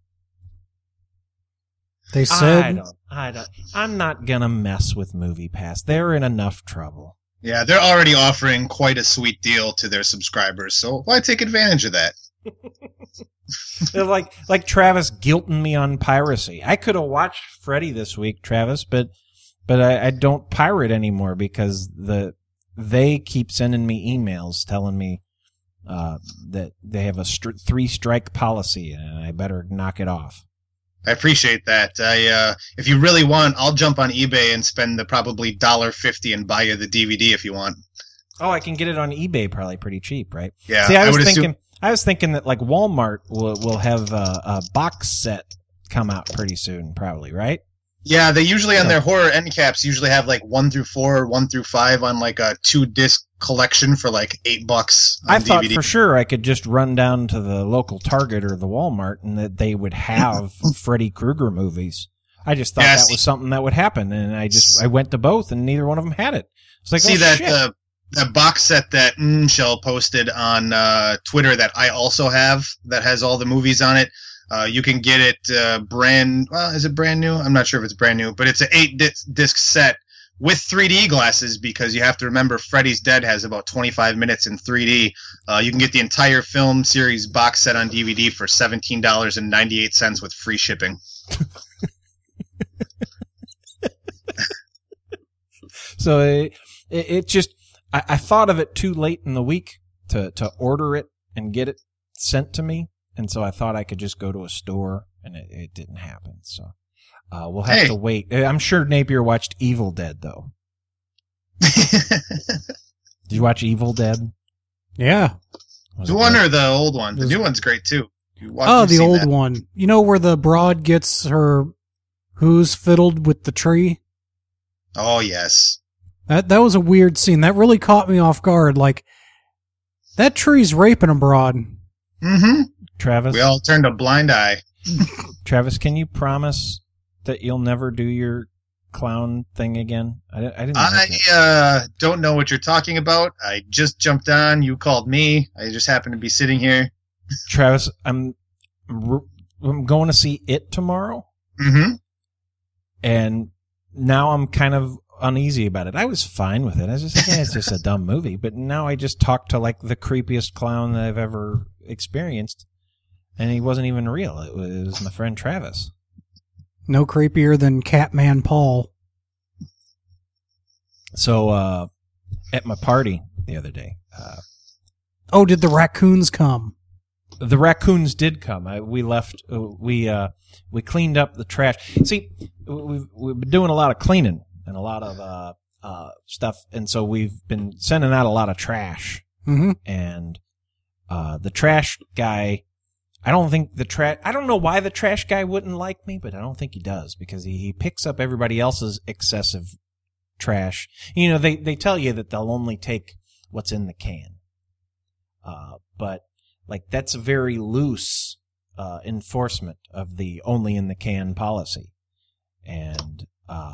They said... I'm not gonna mess with Movie Pass. They're in enough trouble. Yeah, they're already offering quite a sweet deal to their subscribers, so why take advantage of that? They're like Travis guilting me on piracy. I could have watched Freddy this week, Travis, but I don't pirate anymore because they keep sending me emails telling me that they have a 3-strike policy and I better knock it off. I appreciate that. If you really want, I'll jump on eBay and spend the probably $1.50 and buy you the DVD if you want. Oh, I can get it on eBay probably pretty cheap, right? Yeah. See, I was thinking that like Walmart will have a box set come out pretty soon, probably, right? Yeah, they usually on their horror end caps usually have like 1 through 4 or 1 through 5 on like a 2-disc collection for like $8 on I DVD. thought for sure I could just run down to the local Target or the Walmart and that they would have Freddy Krueger movies. I just thought that was something that would happen, and I went to both and neither one of them had it. It's like, that box set that Shell posted on Twitter that I also have that has all the movies on it. You can get it is it brand new? I'm not sure if it's brand new, but it's an 8-disc set with 3D glasses because you have to remember Freddy's Dead has about 25 minutes in 3D. You can get the entire film series box set on DVD for $17.98 with free shipping. So it just, I thought of it too late in the week to order it and get it sent to me. And so I thought I could just go to a store, and it didn't happen. So we'll have to wait. I'm sure Napier watched Evil Dead, though. Did you watch Evil Dead? Yeah. The one or the old one? The new one's great, too. The old one. You know where the broad gets her who's fiddled with the tree? Oh, yes. That was a weird scene. That really caught me off guard. Like, that tree's raping a broad. Mm-hmm. Travis? We all turned a blind eye. Travis, can you promise that you'll never do your clown thing again? I didn't. I don't know what you're talking about. I just jumped on. You called me. I just happened to be sitting here. Travis, I'm going to see It tomorrow. Mm-hmm. And now I'm kind of uneasy about it. I was fine with it. I was just like, it's just a dumb movie. But now I just talked to like the creepiest clown that I've ever experienced, and he wasn't even real. It was my friend Travis. No creepier than Catman Paul. So at my party the other day. Did the raccoons come? The raccoons did come. We left. We cleaned up the trash. See, we've been doing a lot of cleaning and a lot of stuff, and so we've been sending out a lot of trash. Mm-hmm. And the trash guy, I don't know why the trash guy wouldn't like me, but I don't think he does, because he picks up everybody else's excessive trash. You know, they tell you that they'll only take what's in the can, but like that's a very loose enforcement of the only in the can policy. And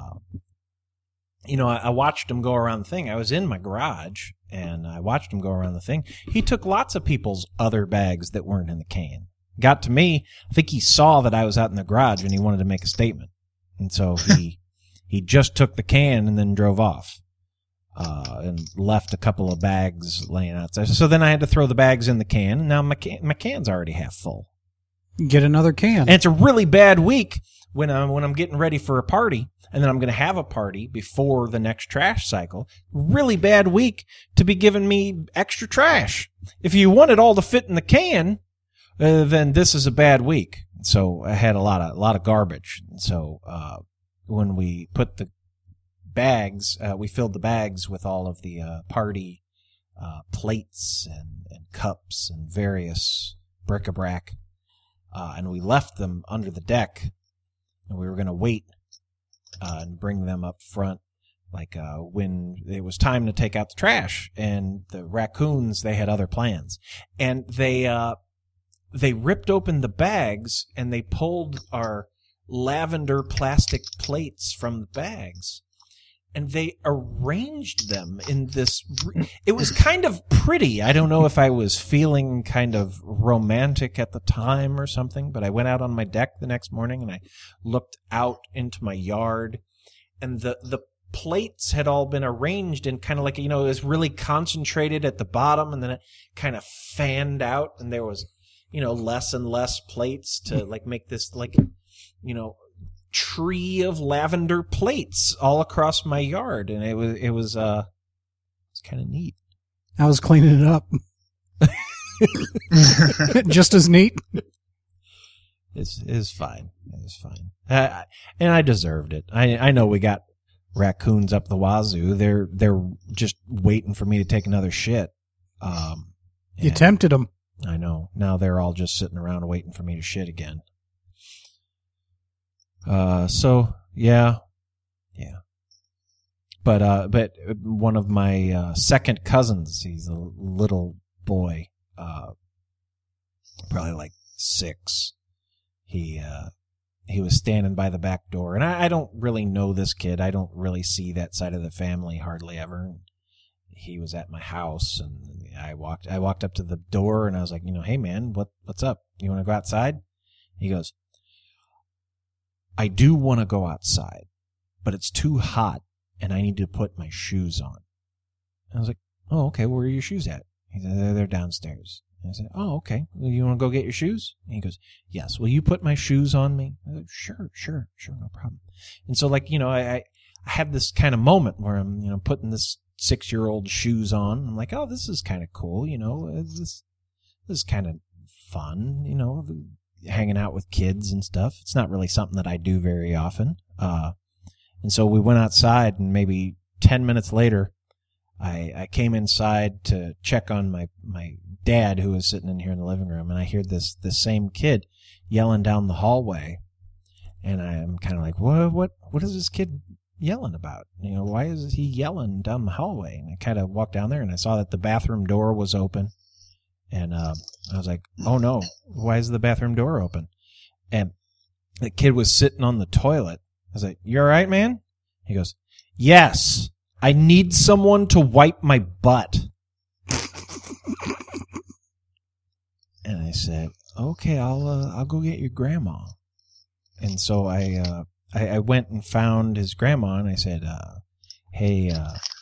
you know, I watched him go around the thing. I was in my garage, and I watched him go around the thing. He took lots of people's other bags that weren't in the can. Got to me, I think he saw that I was out in the garage, and he wanted to make a statement. And so he just took the can and then drove off, and left a couple of bags laying out there. So then I had to throw the bags in the can, and now my can's already half full. Get another can. And it's a really bad week when I'm getting ready for a party, and then I'm going to have a party before the next trash cycle. Really bad week to be giving me extra trash. If you want it all to fit in the can, then this is a bad week. So I had a lot of garbage. So when we put the bags, we filled the bags with all of the party plates and cups and various bric-a-brac, and we left them under the deck. And we were going to wait and bring them up front, like when it was time to take out the trash. And the raccoons, they had other plans, and they ripped open the bags and they pulled our lavender plastic plates from the bags, and they arranged them in this. It was kind of pretty. I don't know if I was feeling kind of romantic at the time or something, but I went out on my deck the next morning and I looked out into my yard, and the plates had all been arranged in kind of like, you know, it was really concentrated at the bottom, and then it kind of fanned out, and there was, you know, less and less plates to like make this, like, you know, tree of lavender plates all across my yard. And it was kind of neat. I was cleaning it up. Just as neat. It's fine. It was fine. And I deserved it. I know we got raccoons up the wazoo. They're just waiting for me to take another shit. You tempted them. I know. Now they're all just sitting around waiting for me to shit again. So yeah. But one of my second cousins, he's a little boy, probably like 6. He was standing by the back door, and I don't really know this kid. I don't really see that side of the family hardly ever. He was at my house, and I walked up to the door, and I was like, you know, hey man, what's up? You want to go outside? He goes, I do want to go outside, but it's too hot, and I need to put my shoes on. I was like, oh, okay, where are your shoes at? He said, they're downstairs. And I said, oh, okay. Well, you want to go get your shoes? And he goes, yes. Will you put my shoes on me? I said, sure, no problem. And so, like, you know, I have this kind of moment where I'm, you know, putting this 6-year-old shoes on. I'm like, oh, this is kind of cool, you know. This is kind of fun, you know, hanging out with kids and stuff. It's not really something that I do very often. And so we went outside, and maybe 10 minutes later, I came inside to check on my dad, who was sitting in here in the living room, and I hear this same kid yelling down the hallway, and I'm kind of like, what is this kid yelling about? You know, why is he yelling down the hallway? And I kind of walked down there, and I saw that the bathroom door was open, and I was like, oh no, why is the bathroom door open? And the kid was sitting on the toilet. I was like, you all right, man? He goes, yes, I need someone to wipe my butt. And I said, okay, I'll go get your grandma. And so I went and found his grandma, and I said, hey,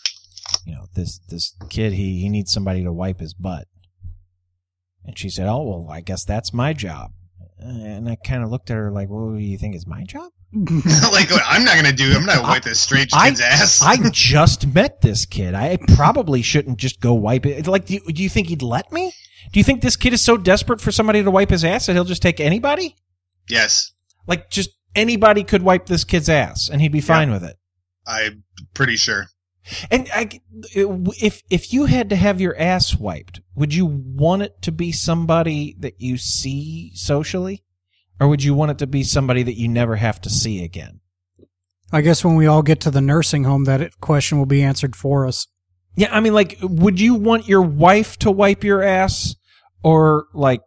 this kid, he needs somebody to wipe his butt. And she said, oh, well, I guess that's my job. And I kind of looked at her like, well, you think it's my job? Like, I'm not going to wipe this strange kid's ass. I just met this kid. I probably shouldn't just go wipe it. Like, do you think he'd let me? Do you think this kid is so desperate for somebody to wipe his ass that he'll just take anybody? Yes. Like, just anybody could wipe this kid's ass, and he'd be fine with it. I'm pretty sure. And if you had to have your ass wiped, would you want it to be somebody that you see socially? Or would you want it to be somebody that you never have to see again? I guess when we all get to the nursing home, that question will be answered for us. Yeah, I mean, like, would you want your wife to wipe your ass? Or, like,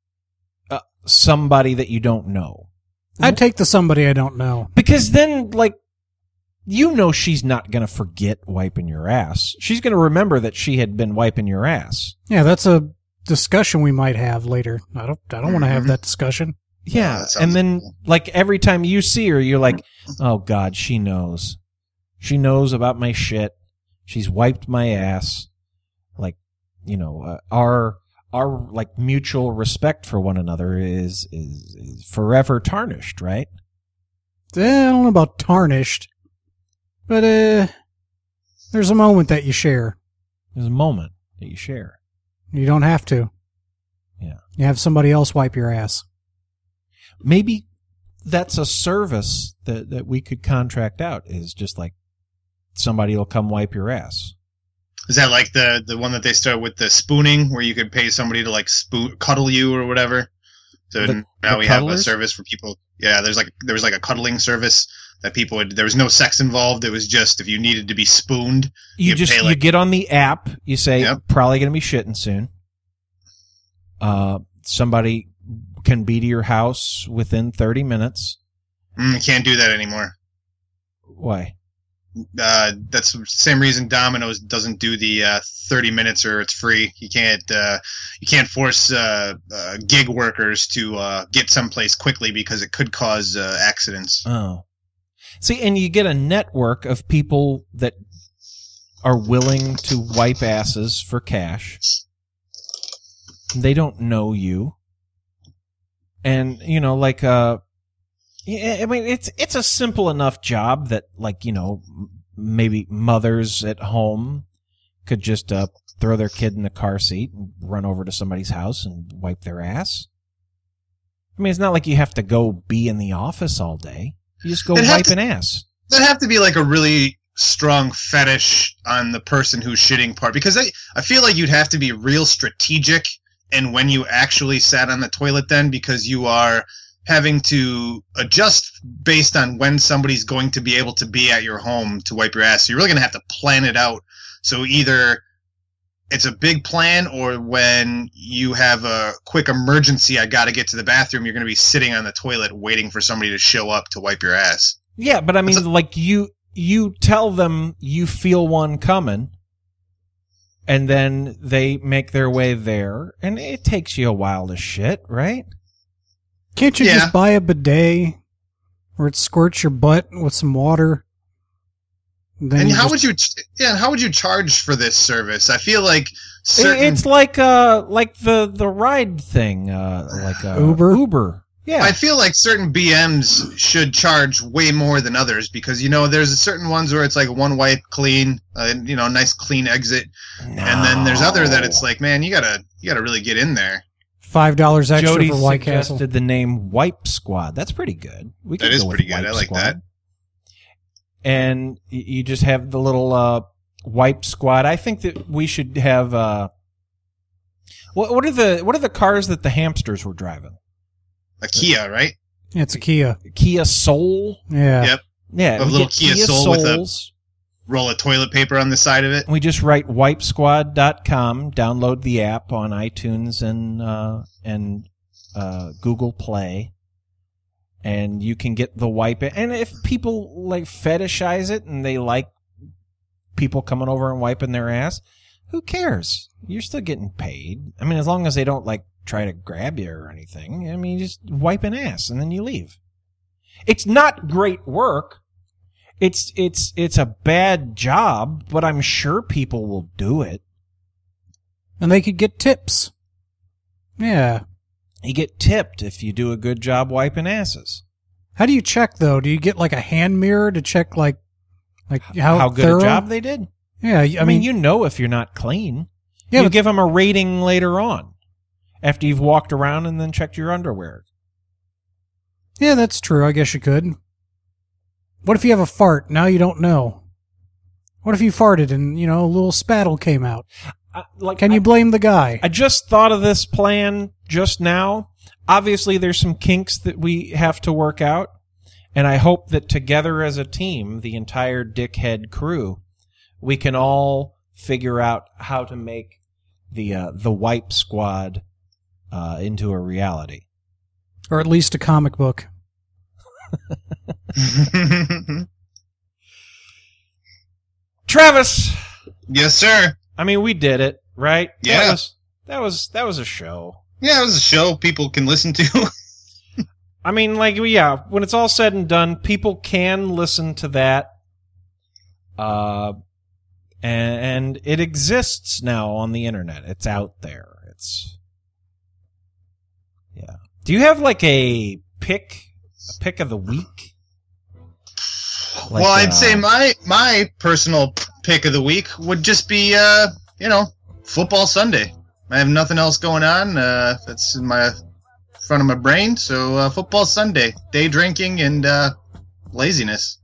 somebody that you don't know? I'd take the somebody I don't know. Because then, like, you know she's not going to forget wiping your ass. She's going to remember that she had been wiping your ass. Yeah, that's a discussion we might have later. I don't want to have that discussion. Yeah, and then, like, every time you see her, you're like, oh, God, she knows. She knows about my shit. She's wiped my ass. Like, you know, our like, mutual respect for one another is forever tarnished, right? I don't know about tarnished. But there's a moment that you share. There's a moment that you share. You don't have to. Yeah. You have somebody else wipe your ass. Maybe that's a service that we could contract out, is just like somebody will come wipe your ass. Is that like the one that they start with the spooning, where you could pay somebody to like cuddle you or whatever? So now we have a service for people. Yeah, there was like a cuddling service that people would. There was no sex involved. It was just if you needed to be spooned, you get on the app. You say, probably going to be shitting soon. Somebody can be to your house within 30 minutes. You can't do that anymore. Why? That's the same reason Domino's doesn't do the 30 minutes or it's free. You can't force gig workers to get someplace quickly because it could cause accidents. Oh. See, and you get a network of people that are willing to wipe asses for cash. They don't know you. And, you know, like, I mean, it's a simple enough job that, like, you know, maybe mothers at home could just throw their kid in the car seat and run over to somebody's house and wipe their ass. I mean, it's not like you have to go be in the office all day. You just go wipe an ass. That'd have to be like a really strong fetish on the person who's shitting part, because I feel like you'd have to be real strategic and when you actually sat on the toilet then, because you are having to adjust based on when somebody's going to be able to be at your home to wipe your ass. So you're really going to have to plan it out. So either it's a big plan, or when you have a quick emergency, I got to get to the bathroom, you're going to be sitting on the toilet waiting for somebody to show up to wipe your ass. Yeah, but I mean, like, you tell them you feel one coming, and then they make their way there, and it takes you a while to shit, right? Can't you just buy a bidet where it squirts your butt with some water? And how would you charge for this service? I feel like it's like the ride thing, like Uber. Yeah, I feel like certain BMs should charge way more than others, because, you know, there's certain ones where it's like one wipe clean, you know, nice clean exit, and then there's other that it's like, man, you gotta really get in there. $5 extra Jody for White Castle. Suggested the name Wipe Squad. That's pretty good. That is pretty good. I like that. And you just have the little Wipe Squad. I think that we should have. What are the cars that the hamsters were driving? A Kia, right? Yeah, it's a Kia. Kia Soul. Yeah. Yep. Yeah. A little Kia Soul with a roll of toilet paper on the side of it. We just write wipesquad.com, download the app on iTunes and Google Play, and you can get the wipe it. And if people like fetishize it and they like people coming over and wiping their ass, who cares? You're still getting paid. I mean, as long as they don't like try to grab you or anything. I mean, you just wipe an ass and then you leave. It's not great work. It's a bad job, but I'm sure people will do it. And they could get tips. Yeah. You get tipped if you do a good job wiping asses. How do you check, though? Do you get like a hand mirror to check like how good thorough? a job they did? Yeah, I mean, you know if you're not clean. Yeah, you give them a rating later on after you've walked around and then checked your underwear. Yeah, that's true. I guess you could. What if you have a fart? Now you don't know. What if you farted and, a little spattle came out? Can you blame the guy? I just thought of this plan just now. Obviously, there's some kinks that we have to work out, and I hope that together as a team, the entire dickhead crew, we can all figure out how to make the Wipe Squad into a reality. Or at least a comic book. Travis. Yes, sir. I mean, we did it, right? Yeah. That was a show. Yeah, it was a show people can listen to. I mean, when it's all said and done, people can listen to that. And it exists now on the internet. It's out there. Yeah. Do you have like a pick of the week? Well, I'd say my personal pick of the week would just be, Football Sunday. I have nothing else going on. That's in my front of my brain. So Football Sunday, day drinking and laziness.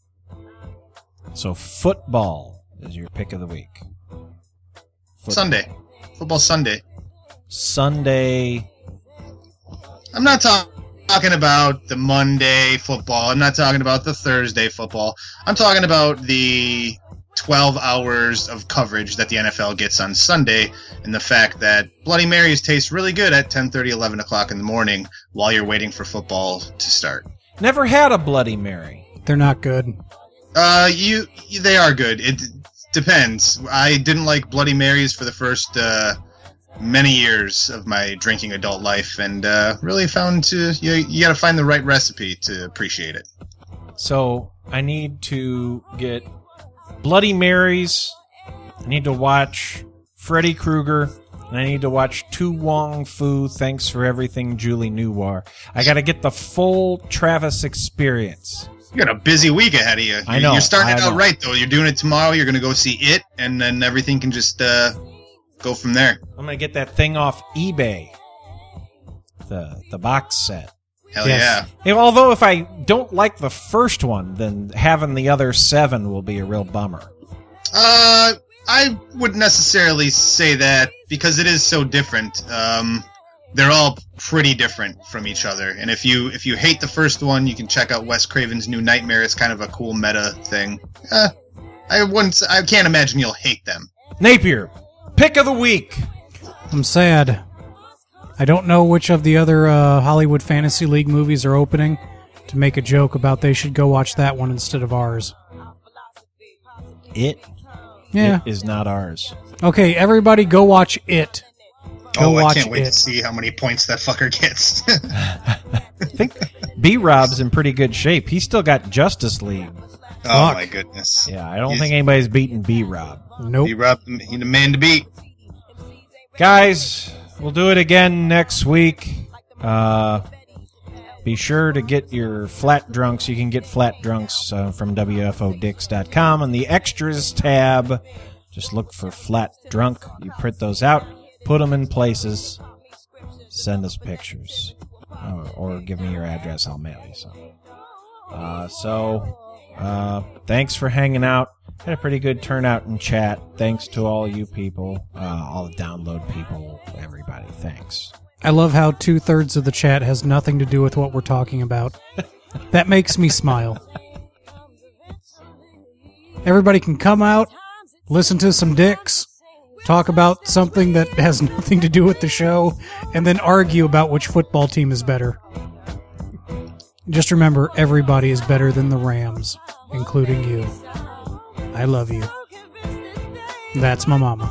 So football is your pick of the week. Sunday. Football Sunday. Sunday. I'm not talking about the Monday football. I'm not talking about the Thursday football. I'm talking about the 12 hours of coverage that the NFL gets on Sunday, and the fact that Bloody Marys taste really good at 10:30, 11 o'clock in the morning while you're waiting for football to start. Never had a Bloody Mary. They're not good. They are good. It depends. I didn't like Bloody Marys for the first many years of my drinking adult life, and really found you got to find the right recipe to appreciate it. So I need to get Bloody Marys, I need to watch Freddy Krueger, and I need to watch Tu Wong Fu, Thanks for Everything, Julie Newar. I got to get the full Travis experience. You got a busy week ahead of you. I know. You're starting it out right, though. You're doing it tomorrow. You're going to go see it, and then everything can just go from there. I'm going to get that thing off eBay, the box set. Hell yeah. Although if I don't like the first one, then having the other 7 will be a real bummer. I wouldn't necessarily say that because it is so different. They're all pretty different from each other. And if you hate the first one, you can check out Wes Craven's New Nightmare. It's kind of a cool meta thing. I can't imagine you'll hate them. Napier, pick of the week. I'm sad. I don't know which of the other Hollywood Fantasy League movies are opening to make a joke about they should go watch that one instead of ours. It Yeah. It is not ours. Okay, everybody go watch It. Go I can't wait to see how many points that fucker gets. I think B-Rob's in pretty good shape. He's still got Justice League. Oh, my goodness. Yeah, I don't think anybody's beaten B-Rob. Nope. B-Rob, he's the man to beat. Guys, we'll do it again next week. Be sure to get your flat drunks. You can get flat drunks from WFODix.com on the extras tab. Just look for flat drunk. You print those out, put them in places, send us pictures, or give me your address. I'll mail you some. Thanks for hanging out. Had a pretty good turnout in chat. Thanks to all you people, all the download people, everybody. Thanks. I love how 2/3 of the chat has nothing to do with what we're talking about. That makes me smile. Everybody can come out, listen to some dicks, talk about something that has nothing to do with the show, and then argue about which football team is better. Just remember, everybody is better than the Rams, including you. I love you. That's my mama.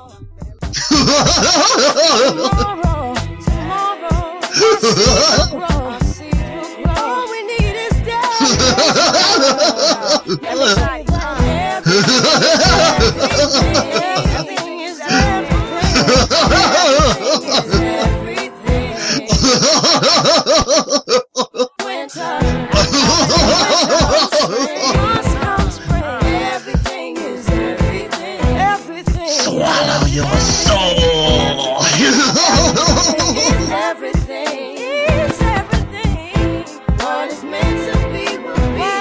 Swallow your soul. Everything is everything. What is meant to be will be.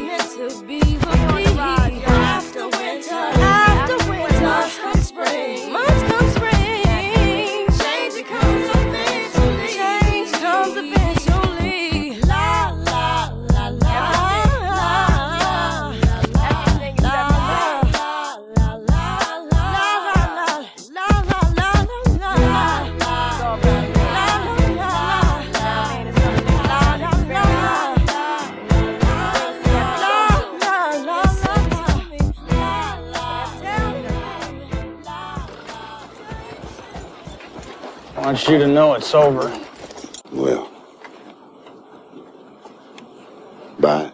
After winter, months come spring. Change comes eventually. La la la la la la I want you to know it's over. Well, bye.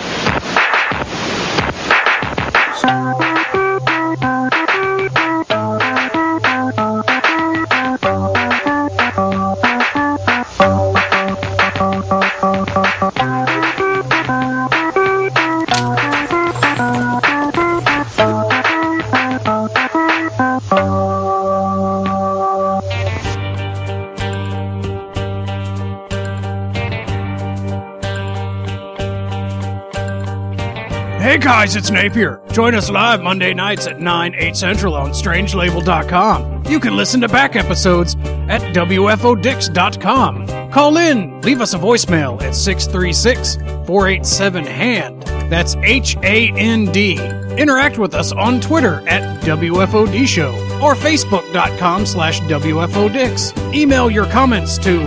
Hey guys, it's Napier. Join us live Monday nights at 9, 8 Central on strangelabel.com. You can listen to back episodes at WFODix.com. Call in, leave us a voicemail at 636-487-HAND. That's HAND. Interact with us on Twitter at WFOD Show or Facebook.com/WFODix. Email your comments to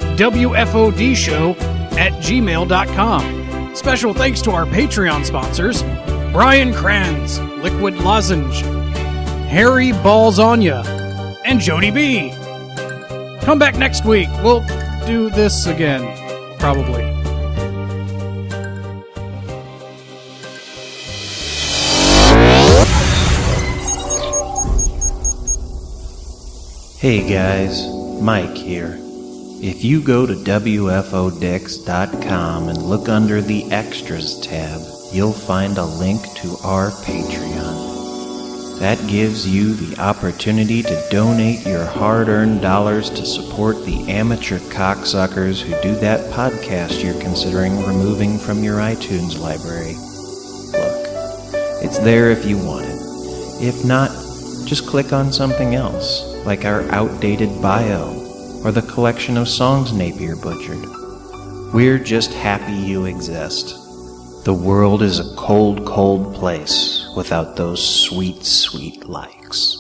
WFODshow@gmail.com. Special thanks to our Patreon sponsors, Brian Kranz, Liquid Lozenge, Harry Balzania, and Jody B. Come back next week. We'll do this again, probably. Hey guys, Mike here. If you go to WFODix.com and look under the Extras tab, you'll find a link to our Patreon. That gives you the opportunity to donate your hard-earned dollars to support the amateur cocksuckers who do that podcast you're considering removing from your iTunes library. Look, it's there if you want it. If not, just click on something else, like our outdated bio, or the collection of songs Napier butchered. We're just happy you exist. The world is a cold, cold place without those sweet, sweet likes.